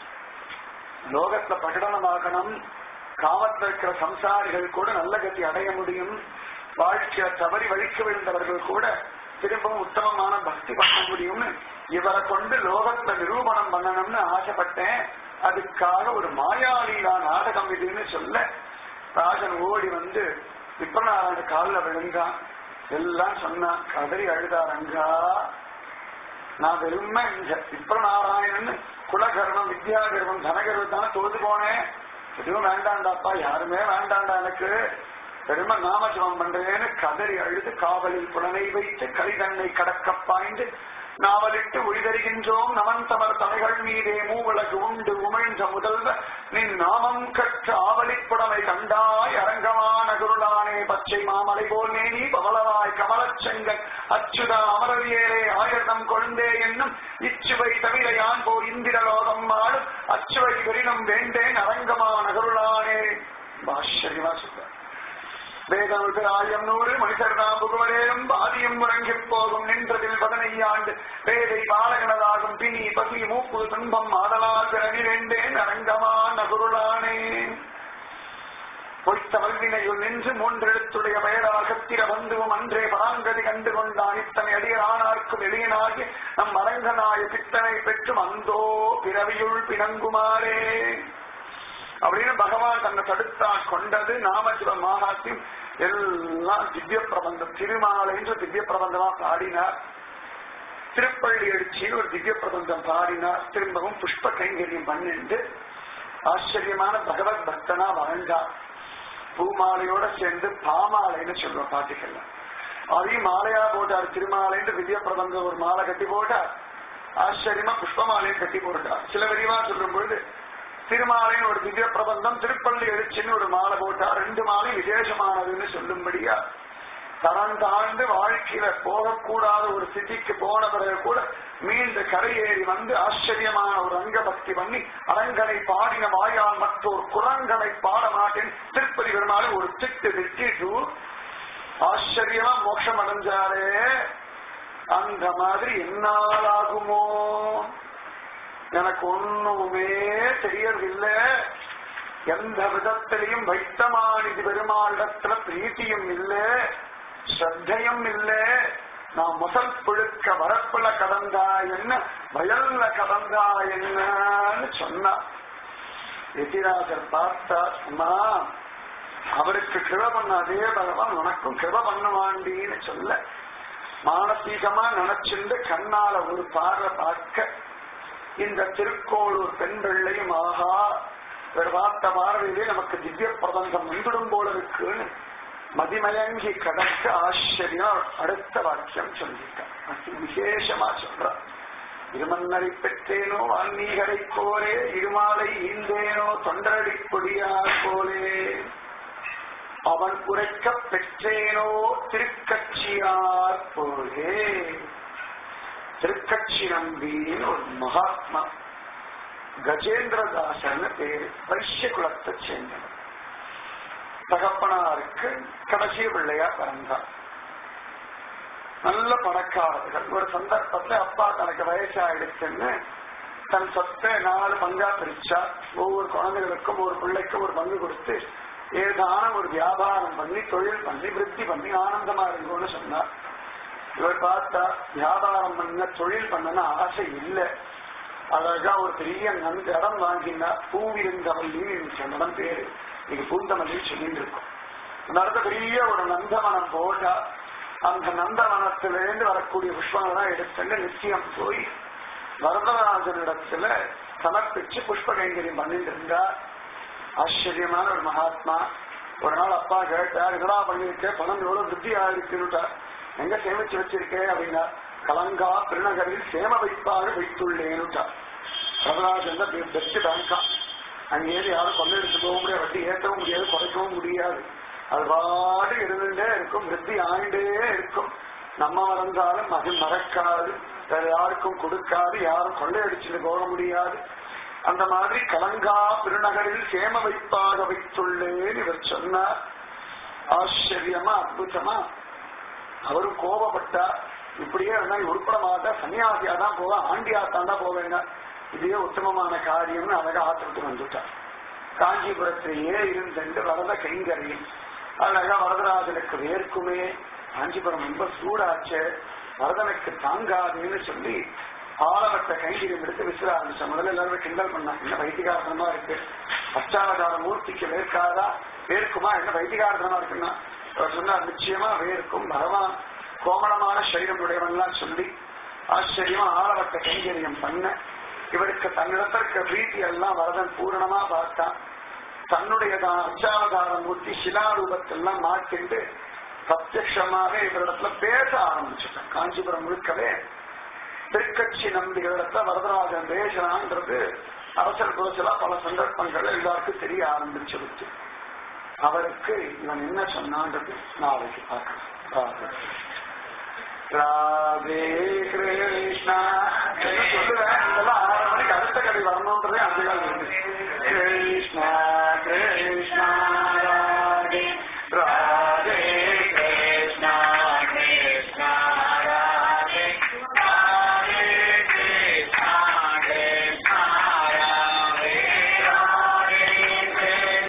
லோகத்துல பிரகடனமாகணும், காமத்தில் இருக்கிற சம்சாரிகள் கூட நல்ல கதி அடைய முடியும், வாழ்க்கைய தவறி வழிக்க விழுந்தவர்கள் கூட திரும்பவும் உத்தமமான பக்தி பண்ண முடியும்னு இவரை கொண்டு லோகத்துல நிரூபணம் பண்ணணும்னு ஆசைப்பட்டேன். அதுக்காக ஒரு மாயாலீலா நாடகம் இதுன்னு சொல்ல ராஜன் ஓடி வந்து விப்ரநாராயண காலில் விழுந்தான். எல்லாம் சொன்னான். கதறி அழுதாரங்கா நான் வெறுமை இந்த விப்ரநாராயணன் குலகர்மம் வித்யாகர்மம் தனகர்மம் தானே தோது போனேன். எதுவும் வேண்டாண்டாப்பா யாருமே வேண்டாண்டா எனக்கு பெருமை நாமஜபம் பண்றேன்னு கதறி அழுது காவலில் புலனை வைத்து கலிதன்னை கடக்க பாய்ந்து நாவலிட்டு ஒளிதருகின்றோம் நமன் தமர் தலைகள் மீதே மூவலகு உண்டு உமிழ்ந்த முதல்வ நின் நாமம் கற்ற ஆவலிப்புடமை கண்டாய் அரங்கமான குருளானே பச்சை மாமலை போல் நேனி பவளவாய் கமலச்செங்கன் அச்சுதா அமரவியேரே ஆயிரம் கொழுந்தே என்னும் இச்சுவை தவிர யான் போர் இந்திரலோகம் ஆடும் அச்சுவை வெறினம் வேண்டேன் அரங்கமான குருளானே. ஆச்சரியமா சொல்ற வேதனுக்கு 1100 மனிதர் நாம் புகுவரேனும் பாதியும் முறங்கி போகும் நின்றதில் 15 ஆண்டு வேதை பாலகனதாகும் பிணி பசி மூப்பு துன்பம் ஆதலால் பிறவி வேண்டேன் அரங்கமான குருளானே. பொய்த்த வல்வினையுள் நின்று 3 எழுத்துடைய பெயராக திர வந்துவும் அன்றே பராங்கதி கண்டு கொண்டான் இத்தனை அடியர் ஆனார்க்கும் எளியனாகி நம் அரங்கனாய பித்தனை பெற்றும் அந்தோ பிறவியுள் பிணங்குமாறே அப்படின்னு பகவான் தன்னை தடுத்தான். கொண்டது நாமஜப மகாத்மியம் எல்லாம் திவ்ய பிரபந்தம். திருமாலை என்று திவ்ய பிரபந்தமா பாடினார். திருப்பள்ளி எழுச்சியில் ஒரு திவ்ய பிரபந்தம் பாடினார். திரும்பவும் புஷ்ப கைங்கரியம் பண்ணிட்டு ஆச்சரியமான பகவத் பக்தனா வாழ்ந்தார். பூமாலையோட சேர்ந்து பாமாலைன்னு சொல்லுவோம் பாட்டுக்கள்ல. அதையும் மாலையா போட்டார். திருமாலை என்று திவ்ய பிரபந்தம் ஒரு மாலை கட்டி போட்டார். ஆச்சரியமா புஷ்ப மாலையும் கட்டி போட்டார். சில விரிவா சொல்லும் பொழுது திருமாலைன்னு ஒரு திவ்ய பிரபந்தம், திருப்பள்ளி எழுச்சின்னு ஒரு மாலை போட்டார். 2 மாலை விசேஷமானதுன்னு சொல்லும்படியா தரம் தாழ்ந்து வாழ்க்கையில போகக்கூடாத ஒரு ஸ்திதிக்கு போன பிறகு கூட மீண்டு கரையேறி வந்து ஆச்சரியமான ஒரு அங்க பக்தி பண்ணி அரங்கனை பாடின வாயால் மற்றொரு குரங்கனை பாட மாட்டேன் திருப்பதி பெருமாள் ஒரு திட்டு திட்டிட்டு ஆச்சரியமா மோட்சம் அடைஞ்சாரே. அந்த மாதிரி என்னாலாகுமோ எனக்கு ஒண்ணுமே தெரியவில்லை. எந்த விதத்திலையும் வைத்தமானிதி பெருமாளிடத்துல பிரீத்தியும் இல்லை, ஸ்ரத்தையும் இல்லை. நான் முதல் புழுக்க வரப்புல கடந்தா என்ன வயல்ல கடந்தா என்னன்னு சொன்னா எதிராஜர் பார்த்தா அம்மா அவருக்கு கிருப பண்ண அதே பகவான் உனக்கும் கிருப பண்ணுவாண்டின்னு சொல்ல மானசீகமா நினைச்சிருந்து கண்ணால ஒரு பார்வை பார்க்க இந்த திருக்கோளூர் பெண் பிள்ளையும் ஆகா பார்த்த பார்வையிலே நமக்கு திவ்ய பிரபந்தம் வந்துடும் போல இருக்குன்னு மதிமயங்கி கடக்க ஆச்சரியம் அடுத்த வாக்கியம் சொல்லிட்டான். விசேஷமா சொல்றான். இருமன்னரை பெற்றேனோ வான்மீகரை போலே இருமாலை ஈந்தேனோ தொண்டரடி கொடியார் போலே அவன் உரைக்க பெற்றேனோ திருக்கட்சியார் போலே. திருக்கட்சி நம்பின்னு ஒரு மகாத்மா கஜேந்திரதாசன் பேரு, வைசிய குலத்தை சேர்ந்தவர். தகப்பனாருக்கு கடைசி பிள்ளையா பிறந்தார். நல்ல பணக்காரர்கள். ஒரு சந்தர்ப்பத்துல அப்பா தனக்கு வயசாயிடுச்சுன்னு தன் சொத்தை 4 பங்கா பிரிச்சா. ஒவ்வொரு குழந்தைகளுக்கும் ஒரு பிள்ளைக்கும் ஒரு பங்கு கொடுத்து ஏதான ஒரு வியாபாரம் பண்ணி தொழில் பண்ணி விருத்தி பண்ணி ஆனந்தமா இருக்கும்னு சொன்னார். இவர் பார்த்தா வியாபாரம் பண்ண தொழில் பண்ணன ஆசை இல்லை. அழகா ஒரு பெரிய இடம் வாங்கினா பூவிருந்தவல்லின்னு இடம் பேரு நீங்க பூந்தமல்லின்னு சொல்லிட்டு இருக்கும். அந்த இடத்த பெரிய ஒரு நந்தவனம் போட்டா அந்த நந்தவனத்திலிருந்து வரக்கூடிய புஷ்பங்கள்லாம் எடுத்துட்டு நிச்சயம் போய் வரதராஜனிடத்துல சமர்ப்பிச்சு புஷ்ப கைங்கரியம் பண்ணிட்டு இருந்தா. ஆச்சரியமான ஒரு மகாத்மா. ஒரு நாள் அப்பா கேட்டார், என்னடா பண்ணிருக்க, பணம் எவ்வளவு விருத்தியா இருக்குன்னுட்டா. எங்க சேமிச்சு வச்சிருக்கேன் அப்படின்னா, கலங்கா திருநகரில் சேம வைப்பாக வைத்துள்ளேன்னுட்டா. வரதராஜன் தான் பெஸ்ட் பேங்கா. அங்கேயிருந்து யாரும் கொள்ள எடுத்து போக முடியாது, வட்டி ஏற்றவும் முடியாது, குறைக்கவும் முடியாது. அது பாடு இருந்துட்டே இருக்கும், விருத்தி ஆண்டே இருக்கும். நம்ம மறந்தாலும் அது மறக்காது, வேற யாருக்கும் கொடுக்காது, யாரும் கொள்ளையடிச்சுட்டு போக முடியாது. அந்த மாதிரி கலங்கா திருநகரில் சேம வைப்பாக வைத்துள்ளேன்னு இவர் சொன்னார். ஆச்சரியமா அற்புதமா. அவரும் கோபப்பட்டா, இப்படியே இருந்தா உருப்பட மாட்டா, சன்னியாசியா தான் போவா, ஆண்டியாத்தான் தான் போவேங்க, இதே உத்தமமான காரியம்னு அழகா ஆத்திரத்து வந்துட்டார். காஞ்சிபுரத்திலேயே இருந்துட்டு வரத கைங்கரையும் அழகா வரதராஜனுக்கு வேர்க்குமே, காஞ்சிபுரம் ரொம்ப சூடாச்சு, வரதனுக்கு தாங்காதுன்னு சொல்லி ஆலவட்ட கைங்கரியம் எடுத்து விசிற ஆரம்பிச்சா. முதல்ல எல்லாருமே கிண்டல் பண்ணா, என்ன வைத்திகாரணமா இருக்கு, அஷ்டாவதார மூர்த்திக்கு வேர்க்காதா, வேர்க்குமா, என்ன வைத்திகாரணமா இருக்குன்னா அவர் சொன்னார், நிச்சயமா வேர்க்கும், பகவான் கோமளமான சரீரம் உடையவன்லாம் சொல்லி ஆச்சரியமா ஆலவட்ட கைங்கரியம் பண்ண. இவருக்கு தன்னிடத்திற்கு பிரீத்தி எல்லாம் வரதன் பூரணமா பார்த்தான். தன்னுடைய அச்சாவதார மூர்த்தி சிலாரூபத்தெல்லாம் மாற்றிட்டு பிரத்யட்சமாக இவரிடத்துல பேச ஆரம்பிச்சுட்டான். காஞ்சிபுரம் முழுக்கவே திருக்கட்சி நம்பிகளிடத்துல வரதராஜன் பேசலான்றது அவசர குலச்சலா பல சந்தர்ப்பங்கள் எல்லாருக்கும் தெரிய ஆரம்பிச்சிருச்சு. அவருக்கு இவன் என்ன சொன்னான்றது நாளைக்கு பார்க்கலாம். ராதே கிருஷ்ணா